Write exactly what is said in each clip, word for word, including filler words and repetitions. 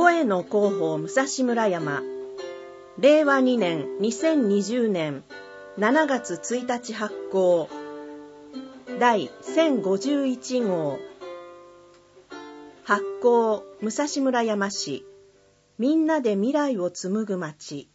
声の広報武蔵村山、れいわにねんにせんにじゅうねんしちがつついたち発行、第せんごじゅういち号。発行武蔵村山市、みんなで未来を紡ぐ町。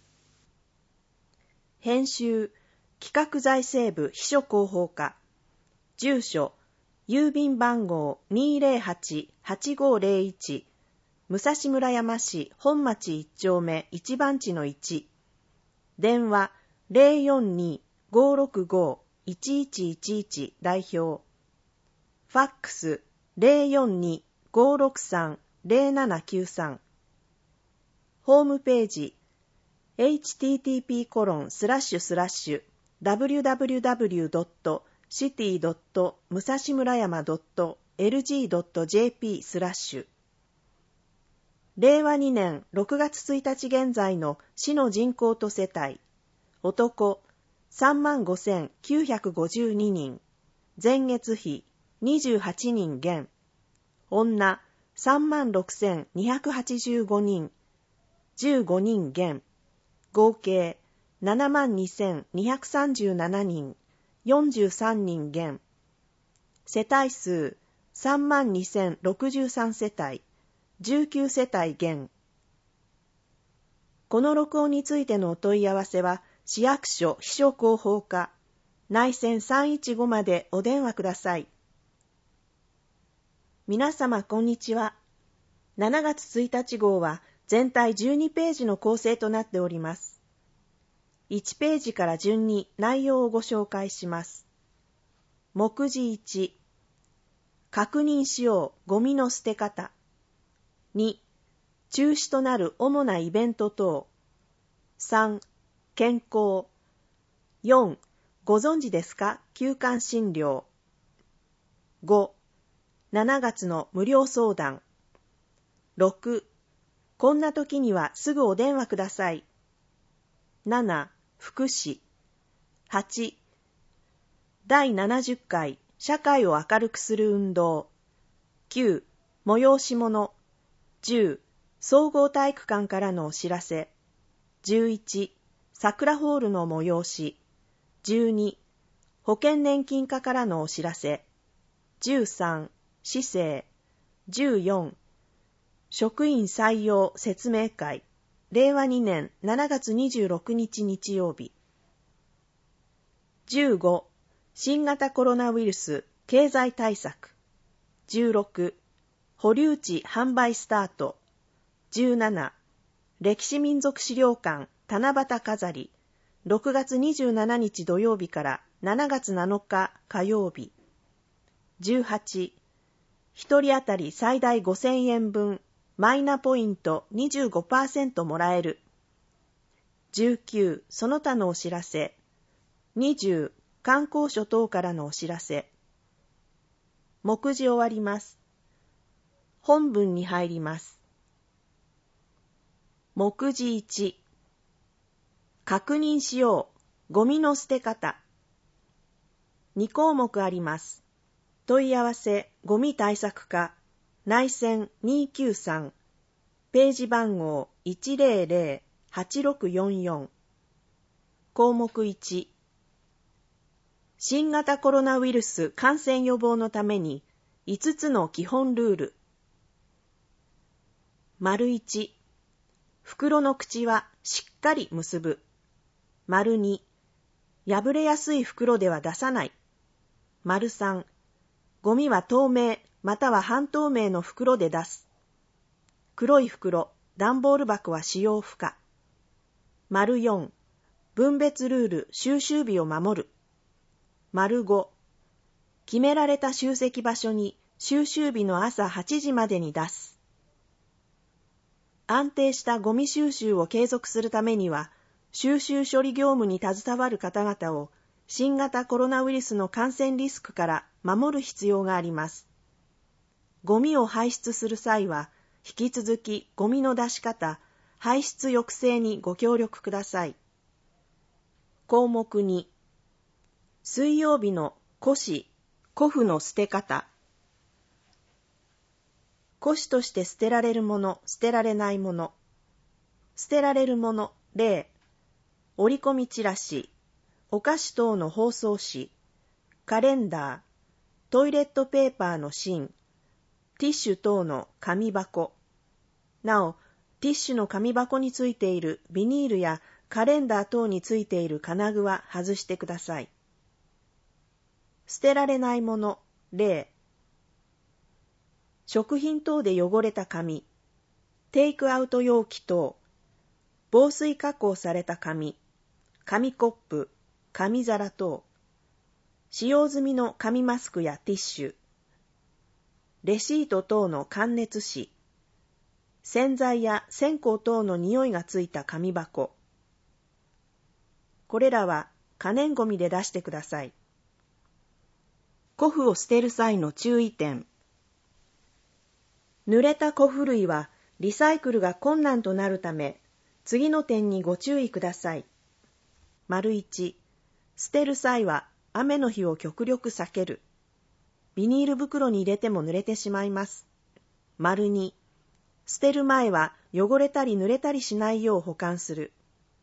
編集企画財政部秘書広報課。住所郵便番号 にーぜろはち はちごーぜろいち、武蔵村山市本町いち丁目いち番地のいち。電話 ゼロよんに ごろくご いちいちいちいち 代表。ファックス ゼロよんに ごろくさん ゼロななきゅうさん。ホームページ エイチティーティーピーコロンスラッシュスラッシュダブリュダブリュダブリュドットシティドット武蔵村山ドットエルジードットジェーピースラッシュ。れいわにねんろくがつついたち現在の市の人口と世帯。男 さんまんごせんきゅうひゃくごじゅうににん、前月比にじゅうはちにん減。女 さんまんろくせんにひゃくはちじゅうごにん、じゅうごにん減。合計 ななまんにせんにひゃくさんじゅうななにん、よんじゅうさんにん減。世帯数 さんまんにせんろくじゅうさん 世帯、じゅうきゅう世帯減。この録音についてのお問い合わせは、市役所秘書広報課、内線さんいちごまでお電話ください。皆様こんにちは。しちがつついたち号は全体じゅうにページの構成となっております。いちページから順に内容をご紹介します。目次いち、確認しようゴミの捨て方。に、中止となる主なイベント等。さん、健康。よん、ご存知ですか休館診療。ご、しちがつの無料相談。ろく、こんな時にはすぐお電話ください。なな、福祉。はち、だいななじゅっかい社会を明るくする運動。きゅう、催し物。じゅう、総合体育館からのお知らせ。じゅういち、桜ホールの催し。じゅうに、保険年金課からのお知らせ。じゅうさん、市政。じゅうよん、職員採用説明会。れいわにねんしちがつにじゅうろくにち日曜日。じゅうご、新型コロナウイルス経済対策。じゅうろく、保留地販売スタート。じゅうなな、歴史民族資料館七夕飾り。ろくがつにじゅうしちにち土曜日からしちがつなのか火曜日。じゅうはち、一人当たり最大ごせんえんぶんマイナポイント にじゅうごパーセント もらえる。じゅうきゅう、その他のお知らせ。にじゅう、観光所等からのお知らせ。目次終わります。本文に入ります。目次いち、確認しようゴミの捨て方。にこうもくあります。問い合わせゴミ対策課、内線にーきゅうさん、ページ番号 いちぜろぜろはちろくよんよん。項目いち、新型コロナウイルス感染予防のためにいつつの基本ルール。丸いち、袋の口はしっかり結ぶ。丸に、破れやすい袋では出さない。丸さん、ゴミは透明または半透明の袋で出す。黒い袋、段ボール箱は使用不可。丸よん、分別ルール収集日を守る。丸ご、決められた集積場所に収集日の朝はちじまでに出す。安定したゴミ収集を継続するためには、収集処理業務に携わる方々を新型コロナウイルスの感染リスクから守る必要があります。ゴミを排出する際は、引き続きゴミの出し方、排出抑制にご協力ください。項目に、水曜日の古紙、古布の捨て方。 古紙として捨てられるもの、捨てられないもの。捨てられるもの、例、折り込みチラシ、お菓子等の包装紙、カレンダー、トイレットペーパーの芯、ティッシュ等の紙箱。なお、ティッシュの紙箱についているビニールやカレンダー等についている金具は外してください。捨てられないもの、例、食品等で汚れた紙、テイクアウト容器等、防水加工された紙、紙コップ、紙皿等、使用済みの紙マスクやティッシュ、レシート等の感熱紙、洗剤や線香等の匂いがついた紙箱。これらは可燃ごみで出してください。古布を捨てる際の注意点。濡れた古布類はリサイクルが困難となるため、次の点にご注意ください。丸いち、捨てる際は雨の日を極力避ける。ビニール袋に入れても濡れてしまいます。丸に、捨てる前は汚れたり濡れたりしないよう保管する。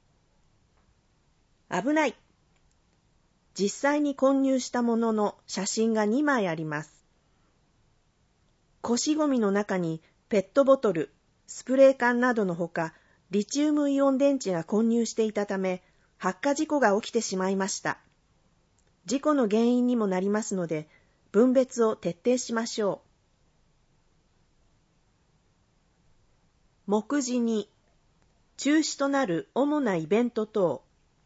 危ない。実際に混入したものの写真がにまいあります。古紙ゴミの中にペットボトル、スプレー缶などのほか、リチウムイオン電池が混入していたため、発火事故が起きてしまいました。事故の原因にもなりますので、分別を徹底しましょう。目次に、中止となる主なイベント等。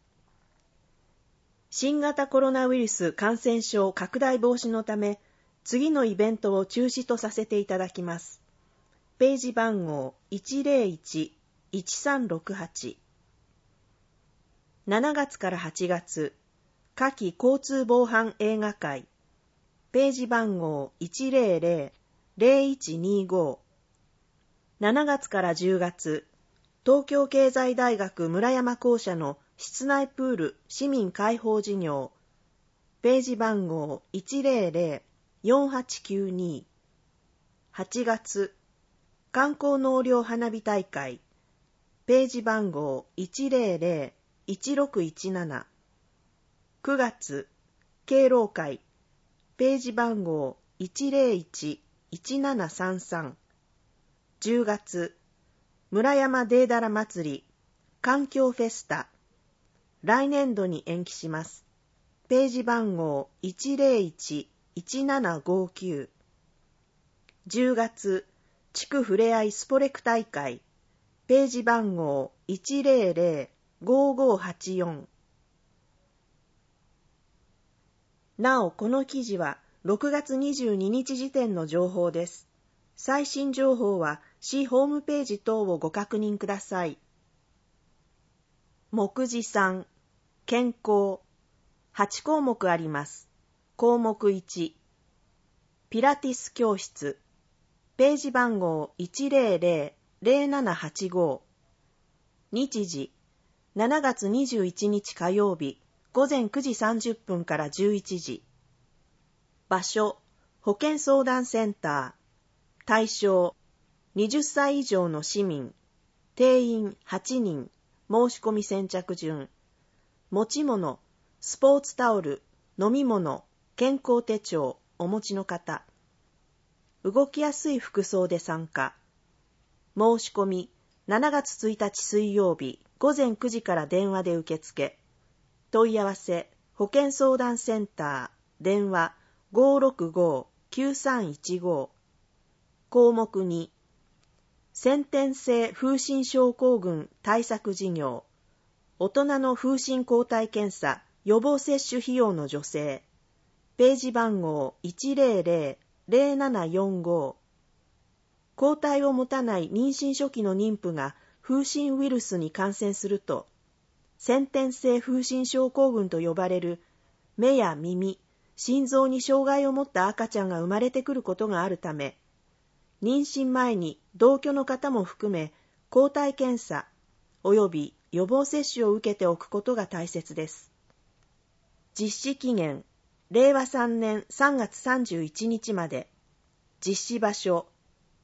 新型コロナウイルス感染症拡大防止のため、次のイベントを中止とさせていただきます。ページ番号 いちゼロいちいちさんろくはち。しちがつからはちがつ、夏季交通防犯映画会。ページ番号 いちゼロゼロ ゼロいちにご。しちがつからじゅうがつ、東京経済大学村山校舎の室内プール市民開放事業。ページ番号 いちゼロゼロ よんはちきゅうに。はちがつ、観光納涼花火大会。ページ番号 いちゼロゼロ いちろくいちなな。くがつ、敬老会。ページ番号 いちゼロいち いちななさんさん。じゅうがつ、村山デーダラ祭り、環境フェスタ。来年度に延期します。ページ番号 いちゼロいち いちななごきゅう。じゅうがつ、地区ふれあいスポレク大会。ページ番号 いちゼロゼロ ごごはちよん。なお、この記事はろくがつにじゅうににち時点の情報です。最新情報は市ホームページ等をご確認ください。目次さん、健康。はちこうもくあります。項目いち、ピラティス教室。ページ番号 いちゼロゼロ ゼロななはちご。日時、しちがつにじゅういちにち火曜日、ごぜんくじさんじゅっぷんからじゅういちじ。場所、保健相談センター。対象、はたち以上の市民。定員はちにん。申し込み先着順。持ち物、スポーツタオル、飲み物、健康手帳、お持ちの方。動きやすい服装で参加。申し込み、しちがつついたち水曜日、ごぜんくじから電話で受付。問い合わせ、保健相談センター、電話 ごーろくごーきゅうさんいちご。項目に、先天性風疹症候群対策事業、大人の風疹抗体検査予防接種費用の助成。ページ番号 いちゼロゼロ ゼロななよんご。抗体を持たない妊娠初期の妊婦が風疹ウイルスに感染すると、先天性風疹症候群と呼ばれる目や耳、心臓に障害を持った赤ちゃんが生まれてくることがあるため、妊娠前に同居の方も含め抗体検査及び予防接種を受けておくことが大切です。実施期限、れいわさんねんさんがつさんじゅういちにちまで。実施場所、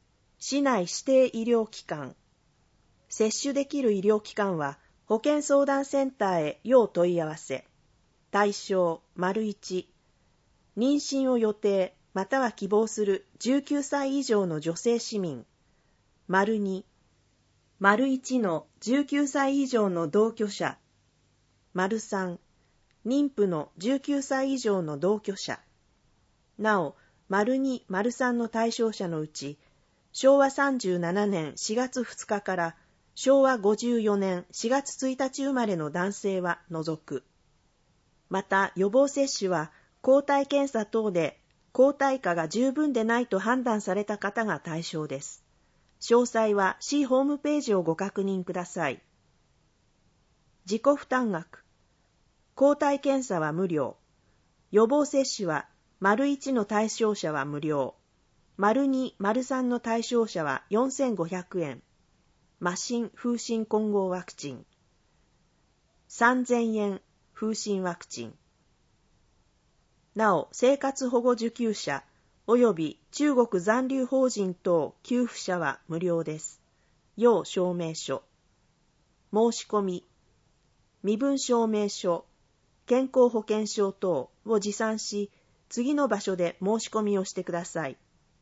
市内指定医療機関。接種できる医療機関は、保健相談センターへ要問い合わせ。対象、丸いち。妊娠を予定、または希望するじゅうきゅうさい以上の女性市民。丸に。丸いちのじゅうきゅうさい以上の同居者。丸さん。妊婦のじゅうきゅうさい以上の同居者。なお、丸に、丸さんの対象者のうち、しょうわさんじゅうななねんしがつふつかからしょうわごじゅうよねんしがつついたち生まれの男性は除く。また、予防接種は、抗体検査等で抗体価が十分でないと判断された方が対象です。詳細は市ホームページをご確認ください。自己負担額。抗体検査は無料。予防接種は、丸いちの対象者は無料。丸に、丸さんの対象者はよんせんごひゃくえん。麻疹風疹混合ワクチン。さんぜんえん、風疹ワクチン。なお、生活保護受給者及び中国残留邦人等給付者は無料です。要証明書。申し込み。身分証明書、健康保険証等を持参し、次の場所で申し込みをしてください。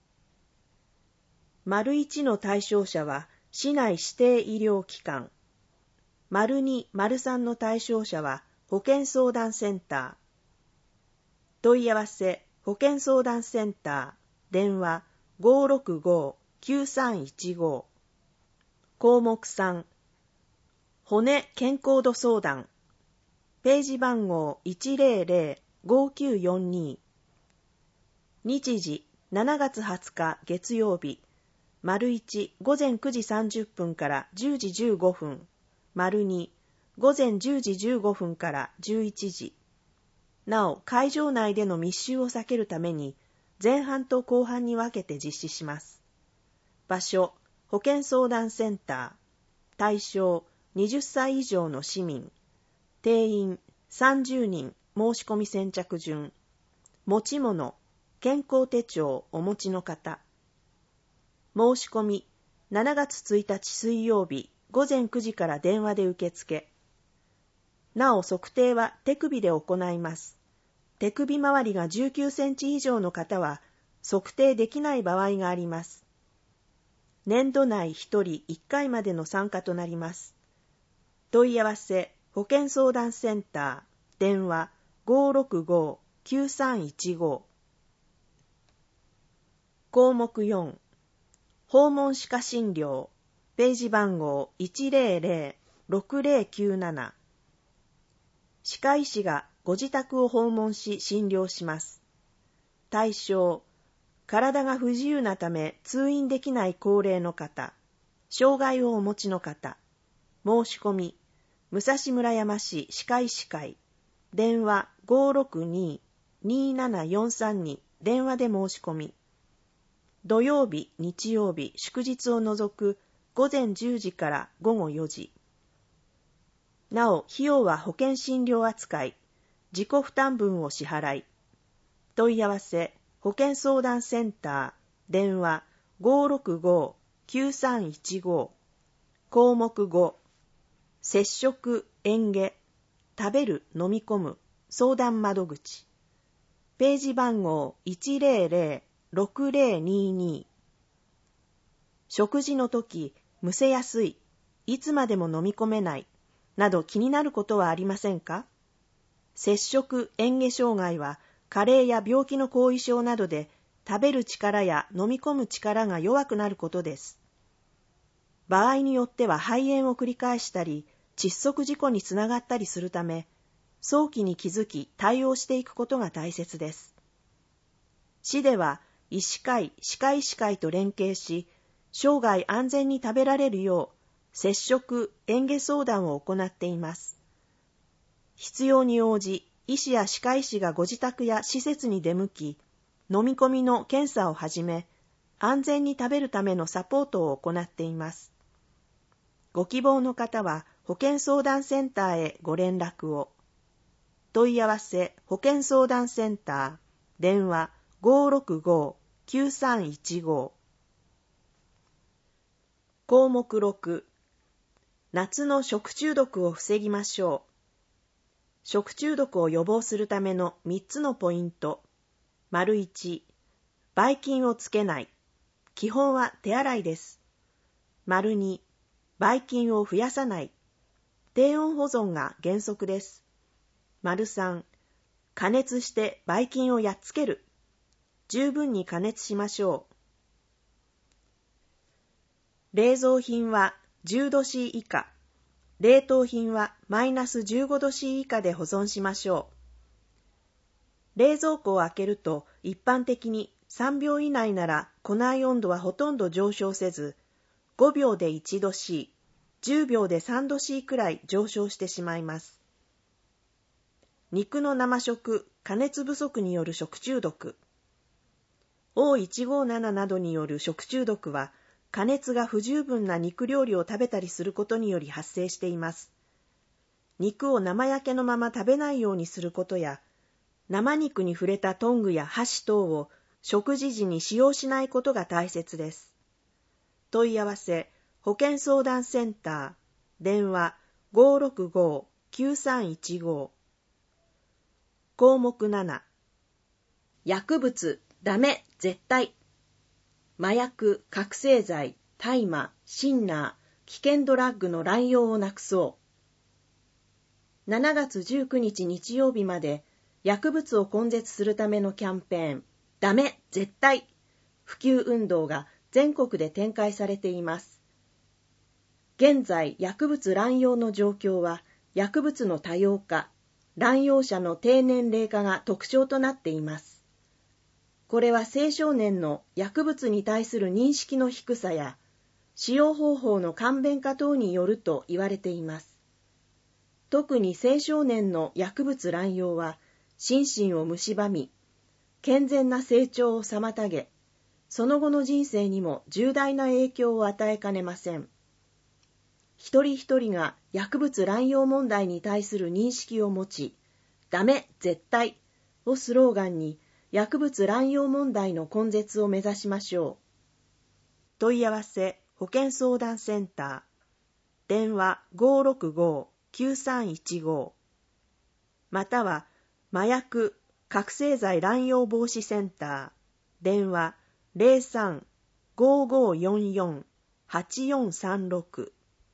丸いちの対象者は、市内指定医療機関。丸に、丸さんの対象者は、保健相談センター。問い合わせ、保健相談センター、電話 ごーろくごーきゅうさんいちご。項目さん、骨健康度相談。ページ番号 いちぜろぜろごきゅうよんに。日時しちがつはつか月曜日。丸いち、午前くじさんじゅっぷんからじゅうじじゅうごふん。丸に、午前じゅうじじゅうごふんからじゅういちじ。なお、会場内での密集を避けるために、前半と後半に分けて実施します。場所、保健相談センター。対象、はたち以上の市民。定員、さんじゅうにん、申し込み先着順。持ち物、健康手帳お持ちの方。申し込み、しちがつついたち水曜日、午前くじから電話で受付。なお、測定は手首で行います。手首周りがじゅうきゅうセンチ以上の方は、測定できない場合があります。年度内ひとりいっかいまでの参加となります。問い合わせ、保健相談センター、電話 ごーろくごーきゅうさんいちご。項目よん、訪問歯科診療、ページ番号 いちぜろぜろろくぜろきゅうなな。歯科医師がご自宅を訪問し診療します。対象、体が不自由なため通院できない高齢の方、障害をお持ちの方。申し込み、武蔵村山市歯科医師会、電話 ごーろくにーにーななよんさんに 電話で申し込み。土曜日、日曜日、祝日を除く午前じゅうじから午後よじ。なお、費用は保険診療扱い、自己負担分を支払い。問い合わせ、保健相談センター、電話 ごーろくごーきゅうさんいちご。項目ご、接触、嚥下、食べる、飲み込む、相談窓口。ページ番号 いちぜろぜろろくぜろにーにー。食事の時、むせやすい、いつまでも飲み込めない、など気になることはありませんか？摂食嚥下障害は、加齢や病気の後遺症などで食べる力や飲み込む力が弱くなることです。場合によっては肺炎を繰り返したり、窒息事故につながったりするため、早期に気づき対応していくことが大切です。市では、医師会、歯科医師会と連携し、生涯安全に食べられるよう、摂食嚥下相談を行っています。必要に応じ、医師や歯科医師がご自宅や施設に出向き、飲み込みの検査をはじめ、安全に食べるためのサポートを行っています。ご希望の方は、保健相談センターへご連絡を。問い合わせ、保健相談センター、電話 ごーろくごーきゅうさんいちご。 項目ろく、夏の食中毒を防ぎましょう。食中毒を予防するためのみっつのポイント。丸いち、ばい菌をつけない。基本は手洗いです。丸に、ばい菌を増やさない。低温保存が原則です。丸さん、加熱してばい菌をやっつける。十分に加熱しましょう。冷蔵品はじゅうどシー以下。冷凍品はマイナスじゅうごどシー以下で保存しましょう。冷蔵庫を開けると一般的にさんびょう以内なら庫内温度はほとんど上昇せず、ごびょうでいちどシー、じゅうびょうでさんどシーくらい上昇してしまいます。肉の生食、加熱不足による食中毒。オーいちごーなな などによる食中毒は、加熱が不十分な肉料理を食べたりすることにより発生しています。肉を生焼けのまま食べないようにすることや、生肉に触れたトングや箸等を食事時に使用しないことが大切です。問い合わせ、保健相談センター、電話 ごーろくごーきゅうさんいちごー。項目なな、薬物、ダメ、絶対。麻薬、覚醒剤、大麻、シンナー、危険ドラッグの乱用をなくそう。しちがつじゅうくにち日曜日まで薬物を根絶するためのキャンペーン、ダメ、絶対。普及運動が全国で展開されています。現在、薬物乱用の状況は薬物の多様化、乱用者の低年齢化が特徴となっています。これは青少年の薬物に対する認識の低さや使用方法の簡便化等によると言われています。特に青少年の薬物乱用は心身を蝕み、健全な成長を妨げ、その後の人生にも重大な影響を与えかねません。一人一人が薬物乱用問題に対する認識を持ち、ダメ、絶対をスローガンに、薬物乱用問題の根絶を目指しましょう。問い合わせ、保健相談センター、電話 ごーろくごーきゅうさんいちごー、または麻薬、覚醒剤乱用防止センター、電話 ゼロさん ごーごーよんよん はちよんさんろく。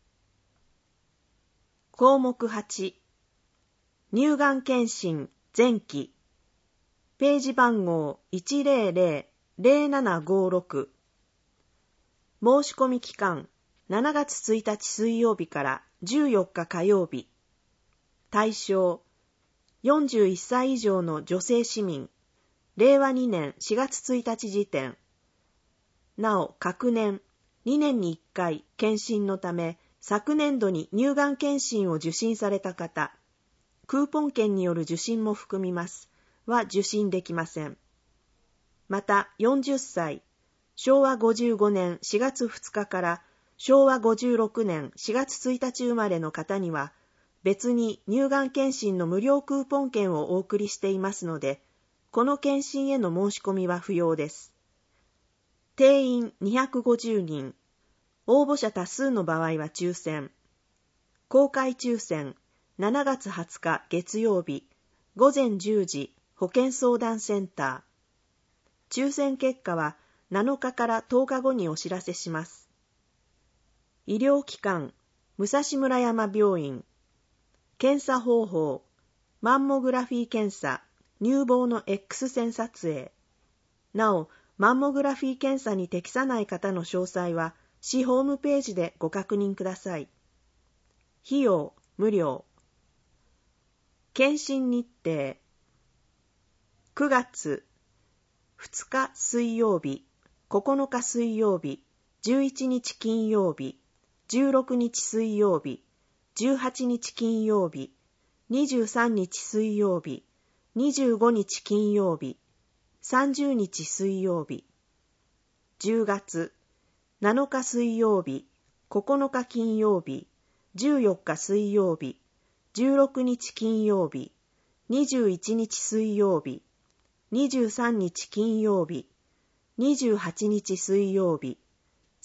項目はち、乳がん検診前期、ページ番号 いちゼロゼロ ゼロななごろく。申し込み期間しちがつついたち水曜日からじゅうよっか火曜日。対象よんじゅういっさい以上の女性市民。れいわにねんしがつついたち時点。なお、隔年にねんにいっかい検診のため、昨年度に乳がん検診を受診された方、クーポン券による受診も含みます。は受診できません。またよんじゅっさい、しょうわごじゅうごねんしがつふつかからしょうわごじゅうろくねんしがつついたち生まれの方には、別に乳がん検診の無料クーポン券をお送りしていますので、この検診への申し込みは不要です。定員にひゃくごじゅうにん、応募者多数の場合は抽選。公開抽選しちがつはつか月曜日、ごぜんじゅうじ、保健相談センター。抽選結果はなのかからとおかごにお知らせします。医療機関、武蔵村山病院。検査方法、マンモグラフィー検査、乳房の X 線撮影。なお、マンモグラフィー検査に適さない方の詳細は、市ホームページでご確認ください。費用、無料。検診日程。くがつふつか水曜日、ここのか水曜日、じゅういちにち金曜日、じゅうろくにち水曜日、じゅうはちにち金曜日、にじゅうさんにち水曜日、にじゅうごにち金曜日、さんじゅうにち水曜日。じゅうがつなのか水曜日、ここのか金曜日、じゅうよっか水曜日、じゅうろくにち金曜日、にじゅういちにち水曜日、にじゅうさんにち金曜日、にじゅうはちにち水曜日、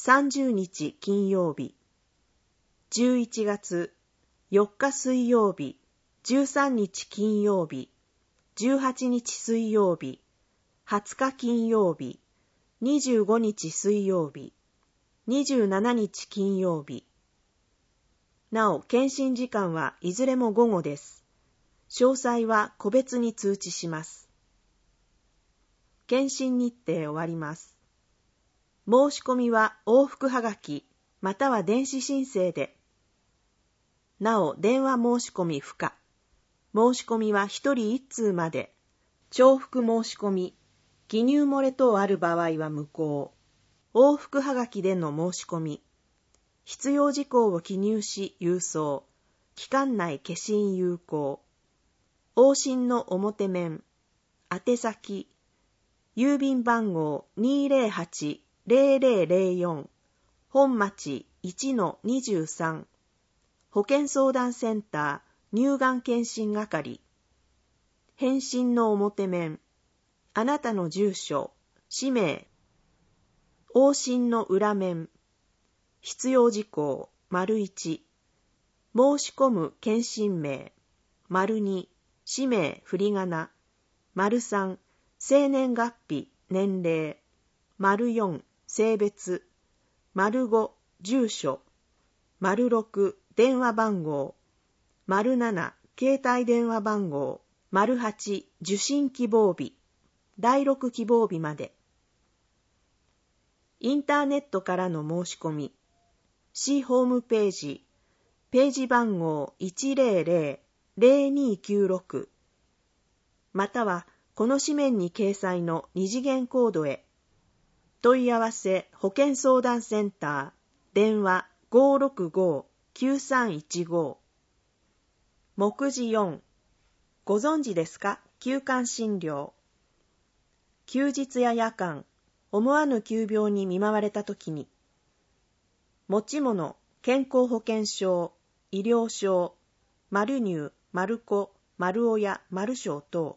さんじゅうにち金曜日。じゅういちがつよっか水曜日、じゅうさんにち金曜日、じゅうはちにち水曜日、はつか金曜日、にじゅうごにち水曜日、にじゅうしちにち金曜日。なお、検診時間はいずれも午後です。詳細は個別に通知します。検診日程終わります。申し込みは往復はがきまたは電子申請で。なお、電話申し込み不可。申し込みはひとりいっつうまで。重複申し込み、記入漏れ等ある場合は無効。往復はがきでの申し込み。必要事項を記入し郵送。期間内消印有効。往診の表面。宛先。郵便番号 にーぜろはち ぜろぜろぜろよん 本町 いちのにじゅうさん 保健相談センター乳がん検診係。返信の表面。あなたの住所、氏名。往診の裏面。必要事項、丸いち。申し込む検診名。丸に。氏名、振り仮名。丸さん。生年月日、年齢。丸よん。性別。丸ご。住所。丸ろく。電話番号。丸なな。携帯電話番号。丸はち。受診希望日。だいろく希望日まで。インターネットからの申し込み。市ホームページ。ページ番号 いちぜろぜろ ぜろにきゅうろく。または、この紙面に掲載の二次元コードへ。問い合わせ保健相談センター。電話 ごーろくごーきゅうさんいちご。目次よん。ご存知ですか？休館診療。休日や夜間、思わぬ急病に見舞われたときに、持ち物、健康保険証、医療証、丸入、丸子、丸親、丸証等。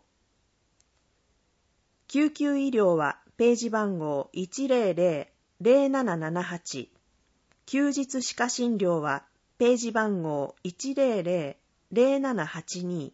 救急医療はページ番号 いちぜろぜろ ぜろななななはち。休日歯科診療はページ番号 いちぜろぜろ ぜろななはちに。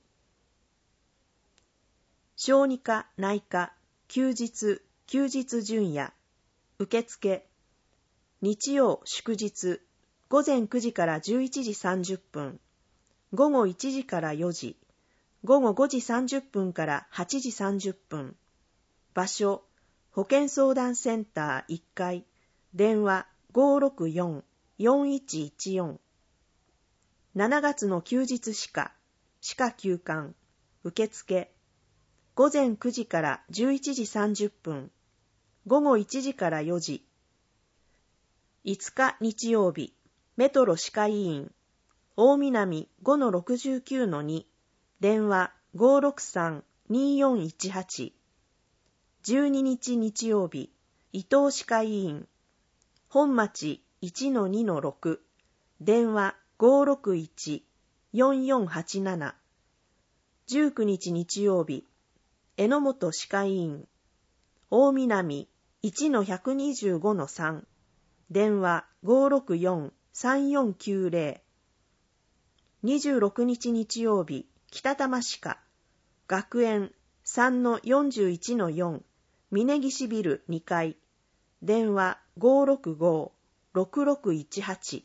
小児科、内科、休日、休日巡夜、受付、日曜、祝日、午前くじからじゅういちじさんじゅっぷん、午後いちじからよじ、午後ごじさんじゅっぷんからはちじさんじゅっぷん、場所、保健相談センターいっかい、電話 ごーろくよん よんいちいちよん。しちがつの休日歯科、歯科休館、受付、午前くじからじゅういちじさんじゅっぷん、午後いちじからよじ。いつか日曜日、メトロ歯科医院、大南 ごのろくじゅうきゅうのに、電話 ごーろくさん にーよんいちはち。じゅうににち日曜日、伊東歯科医院、本町 いちのにのろく、電話 ごーろくいち よんよんはちなな。じゅうくにち日曜日、榎本歯科医院、大南 いちのひゃくにじゅうごのさん、電話 ごーろくよん さんよんきゅうぜろ。にじゅうろくにち日曜日、北多摩歯科、学園 さんのよんじゅういちのよん、峯岸ビルにかい、電話 ごーろくご ろくろくいちはち。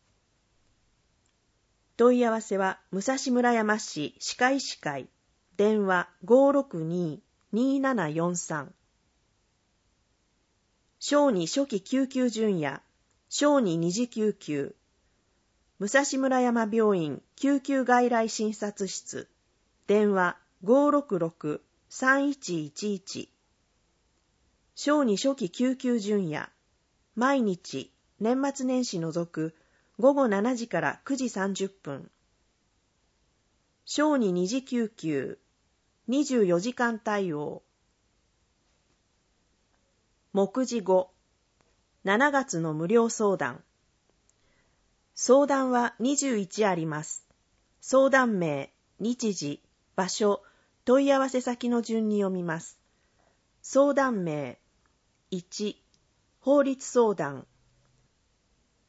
問い合わせは武蔵村山市歯科医師会、電話 ごーろくに にーななよんさん。小児初期救急巡夜、小児二次救急、武蔵村山病院救急外来診察室、電話 ごーろくろく さんいちいちいち。小児初期救急巡夜、毎日、年末年始除くごごしちじからくじさんじゅっぷん。小児二次救急、にじゅうよじかん対応。目次ご、しちがつの無料相談。相談はにじゅういちあります。相談名、日時、場所、問い合わせ先の順に読みます。相談名、いち、法律相談。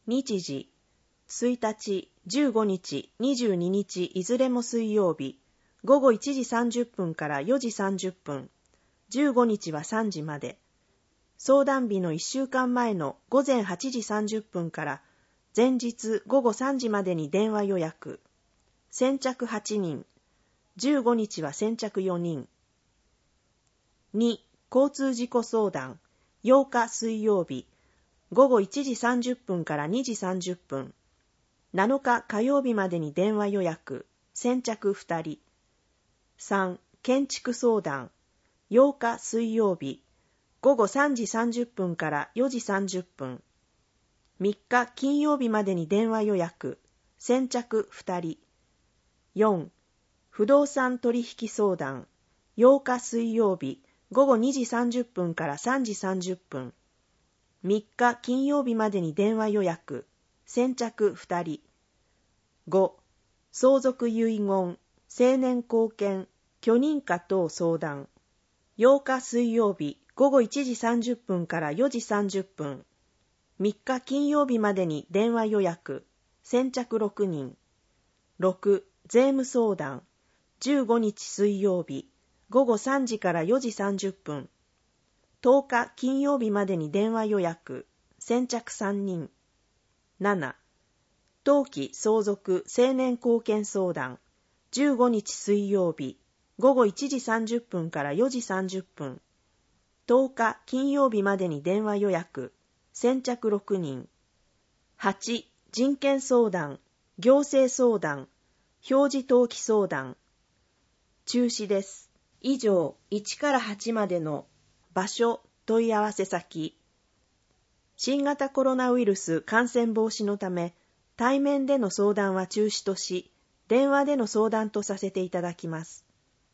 日時、いちにち、じゅうごにち、にじゅうににちいずれも水曜日、ごごいちじさんじゅっぷんからよじさんじゅっぷん、じゅうごにちはさんじまで。相談日のいっしゅうかんまえのごぜんはちじさんじゅっぷんから前日ごごさんじまでに電話予約。先着はちにん、じゅうごにちは先着よにん。に、交通事故相談、ようか水曜日、ごごいちじさんじゅっぷんからにじさんじゅっぷん。なのか火曜日までに電話予約、先着ふたり。さん、建築相談、ようか水曜日、ごごさんじさんじゅっぷんからよじさんじゅっぷん。みっか金曜日までに電話予約、先着ふたり。よん、不動産取引相談、ようか水曜日、ごごにじさんじゅっぷんからさんじさんじゅっぷん。みっか金曜日までに電話予約、先着ふたり。ご、相続遺言、成年後見、許認可等相談。ようか水曜日、ごごいちじさんじゅっぷんからよじさんじゅっぷん。みっか金曜日までに電話予約、先着ろくにん。ろく、税務相談、じゅうごにち水曜日、ごごさんじからよじさんじゅっぷん。とおか金曜日までに電話予約、先着さんにん。なな、登記相続成年後見相談、じゅうごにち水曜日、ごごいちじさんじゅっぷんからよじさんじゅっぷん。とおか金曜日までに電話予約、先着ろくにん。はち、人権相談、行政相談、表示登記相談。中止です。以上、いちからはちまでの場所、問い合わせ先。新型コロナウイルス感染防止のため、対面での相談は中止とし、電話での相談とさせていただきます。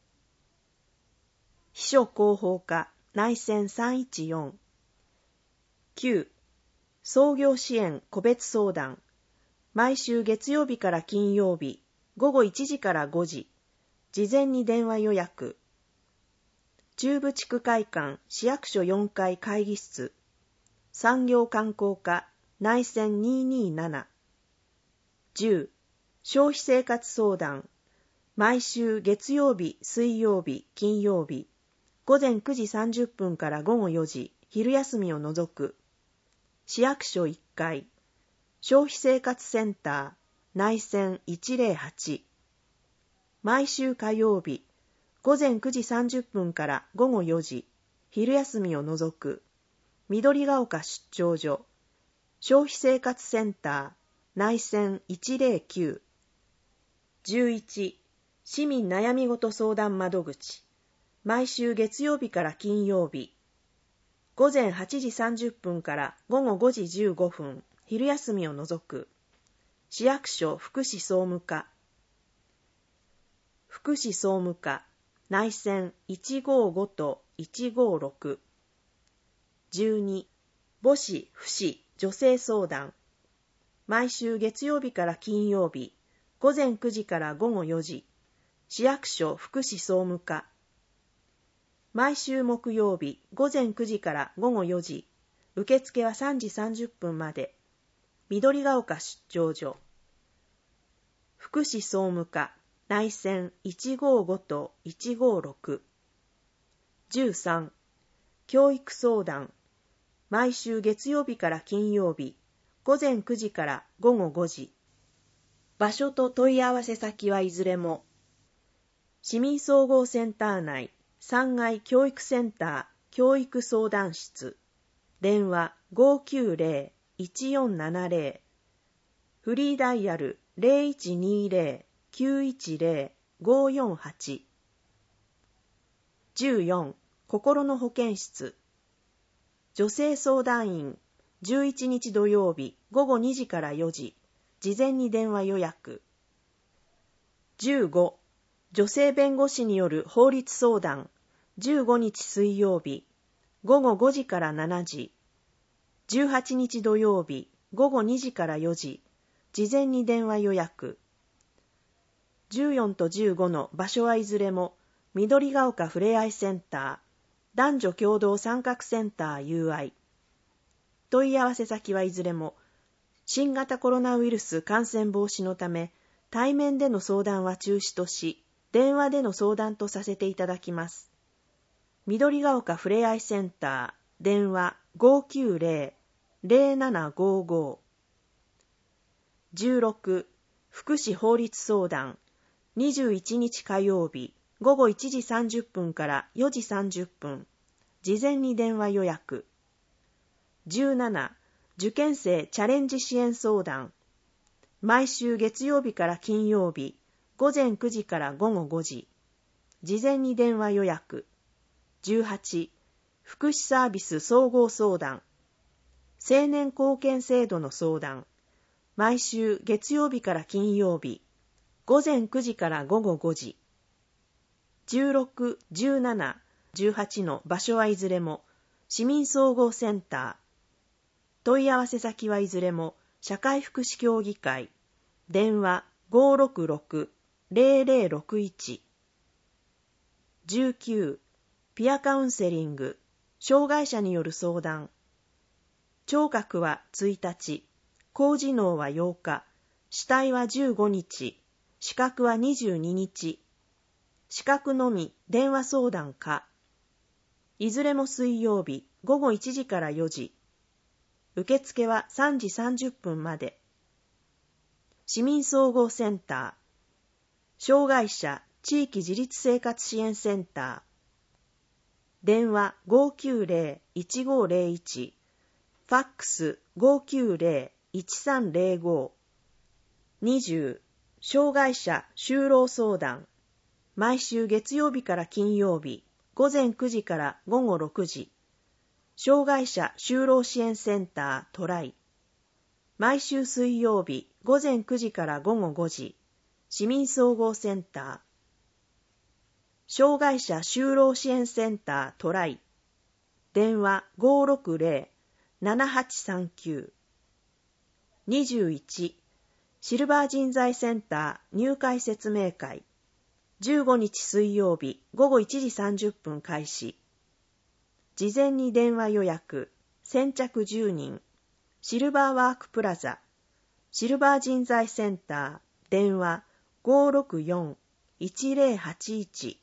秘書広報課内線さんいちよん。きゅう、創業支援個別相談。毎週月曜日から金曜日、ごごいちじからごじ。事前に電話予約。中部地区会館市役所よんかい会議室。産業観光課内線にーにーなな。じゅう、消費生活相談。毎週月曜日、水曜日、金曜日。ごぜんくじさんじゅっぷんからごごよじ、昼休みを除く。市役所いっかい。消費生活センター内線いちぜろはち。毎週火曜日、ごぜんくじさんじゅっぷんからごごよじ、昼休みを除く。緑が丘出張所。消費生活センター内線いちぜろきゅう。じゅういち、市民悩み事相談窓口。毎週月曜日から金曜日。ごぜんはちじさんじゅっぷんからごごごじじゅうごふん、昼休みを除く。市役所福祉総務課。福祉総務課内線いちごごといちごろく。じゅうに、母子父子女性相談。毎週月曜日から金曜日、ごぜんくじからごごよじ。市役所福祉総務課。毎週木曜日、ごぜんくじからごごよじ。受付はさんじさんじゅっぷんまで。緑が丘出張所。福祉総務課内線いちごごといちごろく。じゅうさん、教育相談。毎週月曜日から金曜日、ごぜんくじからごごごじ。場所と問い合わせ先はいずれも、市民総合センター内さんがい教育センター教育相談室。電話 ごーきゅうぜろ いちよんななぜろ。フリーダイヤル ゼロいちにぜろ きゅういちぜろ ごよんはち。じゅうよん、心の保健室。女性相談員、じゅういちにち土曜日ごごにじからよじ、事前に電話予約。じゅうご、女性弁護士による法律相談、じゅうごにち水曜日、ごごごじからしちじ、じゅうはちにち土曜日、ごごにじからよじ、事前に電話予約。じゅうよんとじゅうごの場所はいずれも、緑が丘ふれあいセンター、男女共同参画センター ユーアイ。問い合わせ先はいずれも、 新型コロナウイルス感染防止のため、対面での相談は中止とし、電話での相談とさせていただきます。緑が丘ふれあいセンター、電話 ごきゅうゼロ ゼロななごご。じゅうろく、福祉法律相談、にじゅういちにち火曜日、ごごいちじさんじゅっぷんからよじさんじゅっぷん、事前に電話予約。じゅうなな、受験生チャレンジ支援相談、毎週月曜日から金曜日、ごぜんくじからごごごじ、事前に電話予約。じゅうはち、福祉サービス総合相談、青年貢献制度の相談、毎週月曜日から金曜日、ごぜんくじからごごごじ。じゅうろく、じゅうなな、じゅうはちの場所はいずれも市民総合センター。問い合わせ先はいずれも社会福祉協議会。電話 ごろくろく ゼロゼロろくいち。じゅうきゅう、ピアカウンセリング、障害者による相談。聴覚はついたち、高次脳はようか、視体はじゅうごにち、視覚はにじゅうににち。視覚のみ電話相談か。いずれも水曜日ごごいちじからよじ。受付はさんじさんじゅっぷんまで。市民総合センター、障害者地域自立生活支援センター。電話 ごきゅうゼロ いちごゼロいち、ファックス ごきゅうゼロ いちさんゼロご。にじゅう、障害者就労相談。毎週月曜日から金曜日、ごぜんくじからごごろくじ。障害者就労支援センタートライ。毎週水曜日、ごぜんくじからごごごじ。市民総合センター。障害者就労支援センタートライ。電話 ごろくゼロ ななはちさんきゅう。にじゅういち、シルバー人材センター入会説明会。じゅうごにち水曜日ごごいちじさんじゅっぷん開始。事前に電話予約、先着じゅうにん。シルバーワークプラザ、シルバー人材センター、電話 ごろくよん いちゼロはちいち。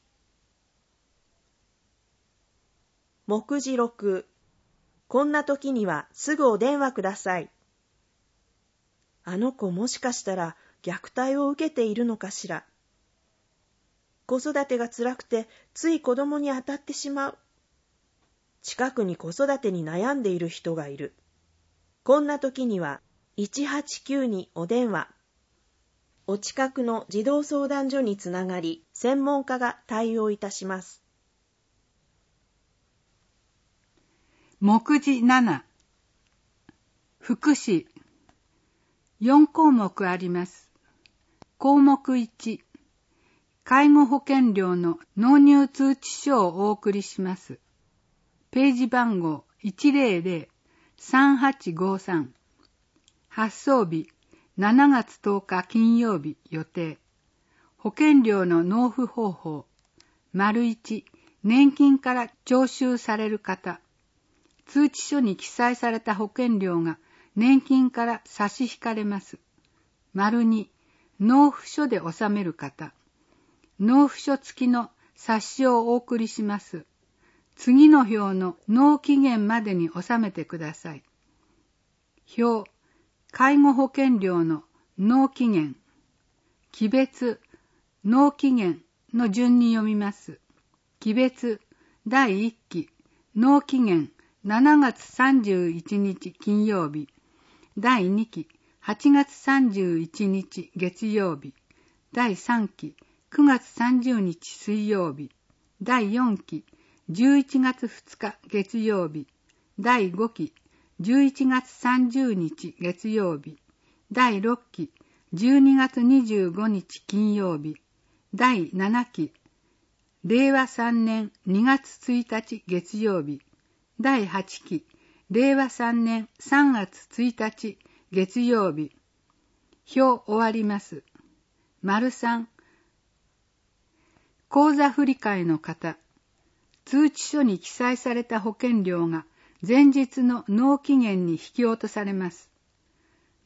目次ろく、こんな時にはすぐお電話ください。あの子もしかしたら虐待を受けているのかしら。子育てが辛くてつい子供に当たってしまう。近くに子育てに悩んでいる人がいる。こんな時にはいちはちきゅうにお電話。お近くの児童相談所につながり、専門家が対応いたします。 目次なな、福祉。よんこうもくあります。項目いち、介護保険料の納入通知書をお送りします。ページ番号 いちゼロゼロ さんはちごさん。発送日しちがつとおか金曜日予定。保険料の納付方法。丸いち、年金から徴収される方。通知書に記載された保険料が年金から差し引かれます。丸に、納付書で納める方。納付書付きの冊子をお送りします。次の表の納期限までに納めてください。表、介護保険料の納期限。期別、納期限の順に読みます。期別、だいいっき、納期限、しちがつさんじゅういちにち金曜日。だいにき、はちがつさんじゅういちにち月曜日。だいさんき、くがつさんじゅうにち水曜日。だいよんき、じゅういちがつふつか月曜日。だいごき、じゅういちがつさんじゅうにち月曜日。だいろっき、じゅうにがつにじゅうごにち金曜日。だいななき、れいわさんねんにがつついたち月曜日。だいはちき、れいわさんねんさんがつついたち月曜日。表終わります。丸さん、口座振替の方。通知書に記載された保険料が前日の納期限に引き落とされます。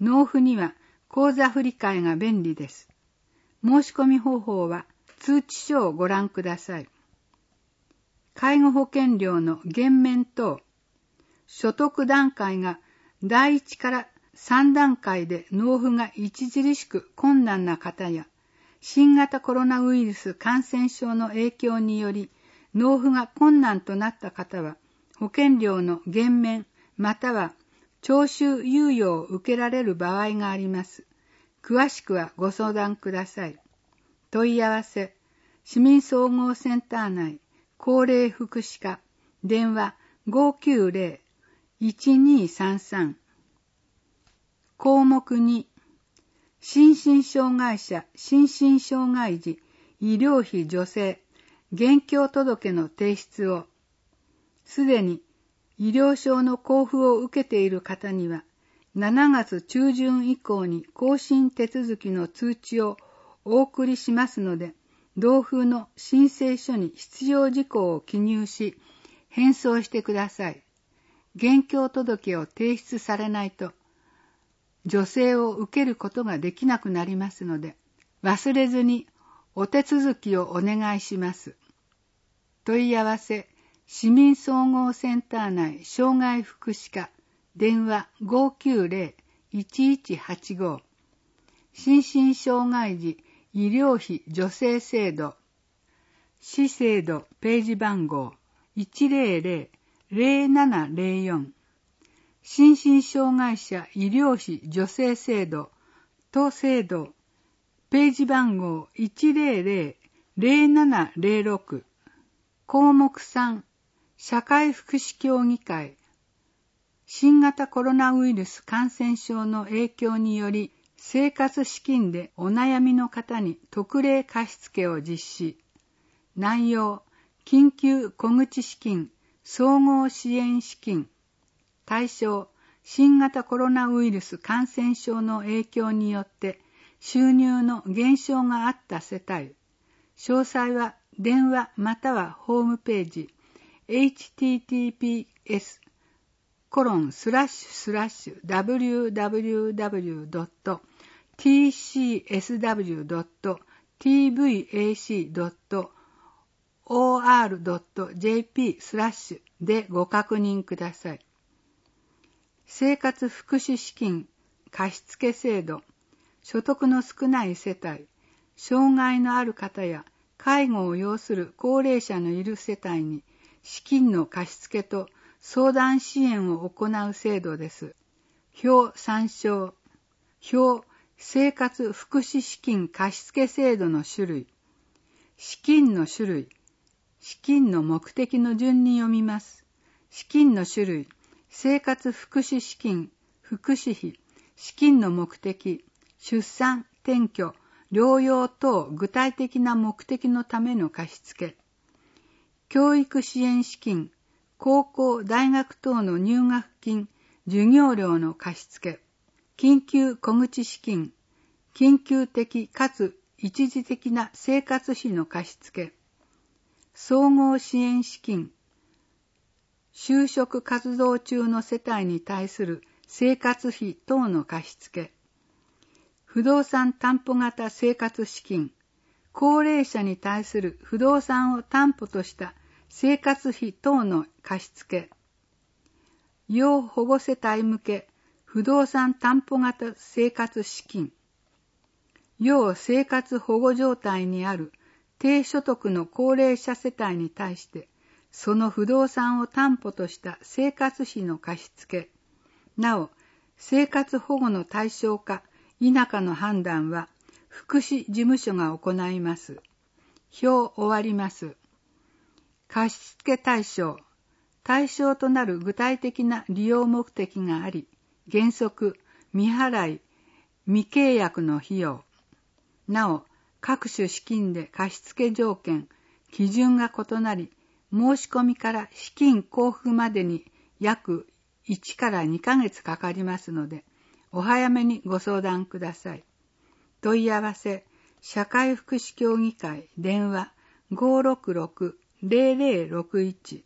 納付には口座振替が便利です。申し込み方法は通知書をご覧ください。介護保険料の減免等、所得段階がだいいちからさん段階で納付が著しく困難な方や、新型コロナウイルス感染症の影響により納付が困難となった方は、保険料の減免または徴収猶予を受けられる場合があります。詳しくはご相談ください。問い合わせ、市民総合センター内高齢福祉課、電話 ごきゅうぜろ いちにさんさん。項目に、心身障害者、心身障害児、医療費助成、現況届の提出を、すでに医療証の交付を受けている方には、しちがつちゅうじゅん以降に更新手続きの通知をお送りしますので、同封の申請書に必要事項を記入し、返送してください。現況届を提出されないと、助成を受けることができなくなりますので、忘れずにお手続きをお願いします。問い合わせ、市民総合センター内障害福祉課、電話 ごきゅうぜろ いちいちはちご。心身障害児医療費助成制度、市制度ページ番号 いちぜろぜろ ぜろななぜろよん。心身障害者医療費助成制度、都制度、ページ番号 いちぜろぜろ ぜろななぜろろく。項目さん、社会福祉協議会。新型コロナウイルス感染症の影響により、生活資金でお悩みの方に特例貸付を実施。内容、緊急小口資金、総合支援資金。対象、新型コロナウイルス感染症の影響によって収入の減少があった世帯。詳細は電話またはホームページ エイチティーティーピーエス コロンスラッシュスラッシュ ダブリューダブリューダブリュードットティーシーエスダブリュードットティーブイエーシードットオーアールドットジェーピー スラッシュでご確認ください。生活福祉資金貸付制度、所得の少ない世帯、障害のある方や介護を要する高齢者のいる世帯に資金の貸付と相談支援を行う制度です。表参照。表生活福祉資金貸付制度の種類。資金の種類。資金の目的の順に読みます。資金の種類。生活福祉資金、福祉費。資金の目的。出産、転居、療養等具体的な目的のための貸付。教育支援資金、高校、大学等の入学金、授業料の貸付。緊急小口資金、緊急的かつ一時的な生活費の貸付。総合支援資金、就職活動中の世帯に対する生活費等の貸付。不動産担保型生活資金、高齢者に対する不動産を担保とした生活費等の貸付。要保護世帯向け不動産担保型生活資金。要生活保護状態にある低所得の高齢者世帯に対して、その不動産を担保とした生活費の貸付。なお、生活保護の対象か否かの判断は福祉事務所が行います。表終わります。貸付対象。対象となる具体的な利用目的があり、原則、未払い、未契約の費用。なお、各種資金で貸付条件、基準が異なり、申し込みから資金交付までに約いちからにかげつかかりますので、お早めにご相談ください。問い合わせ、社会福祉協議会電話 ごろくろく ぜろぜろろくいち。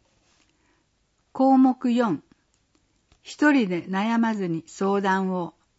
項目よん、一人で悩まずに相談を。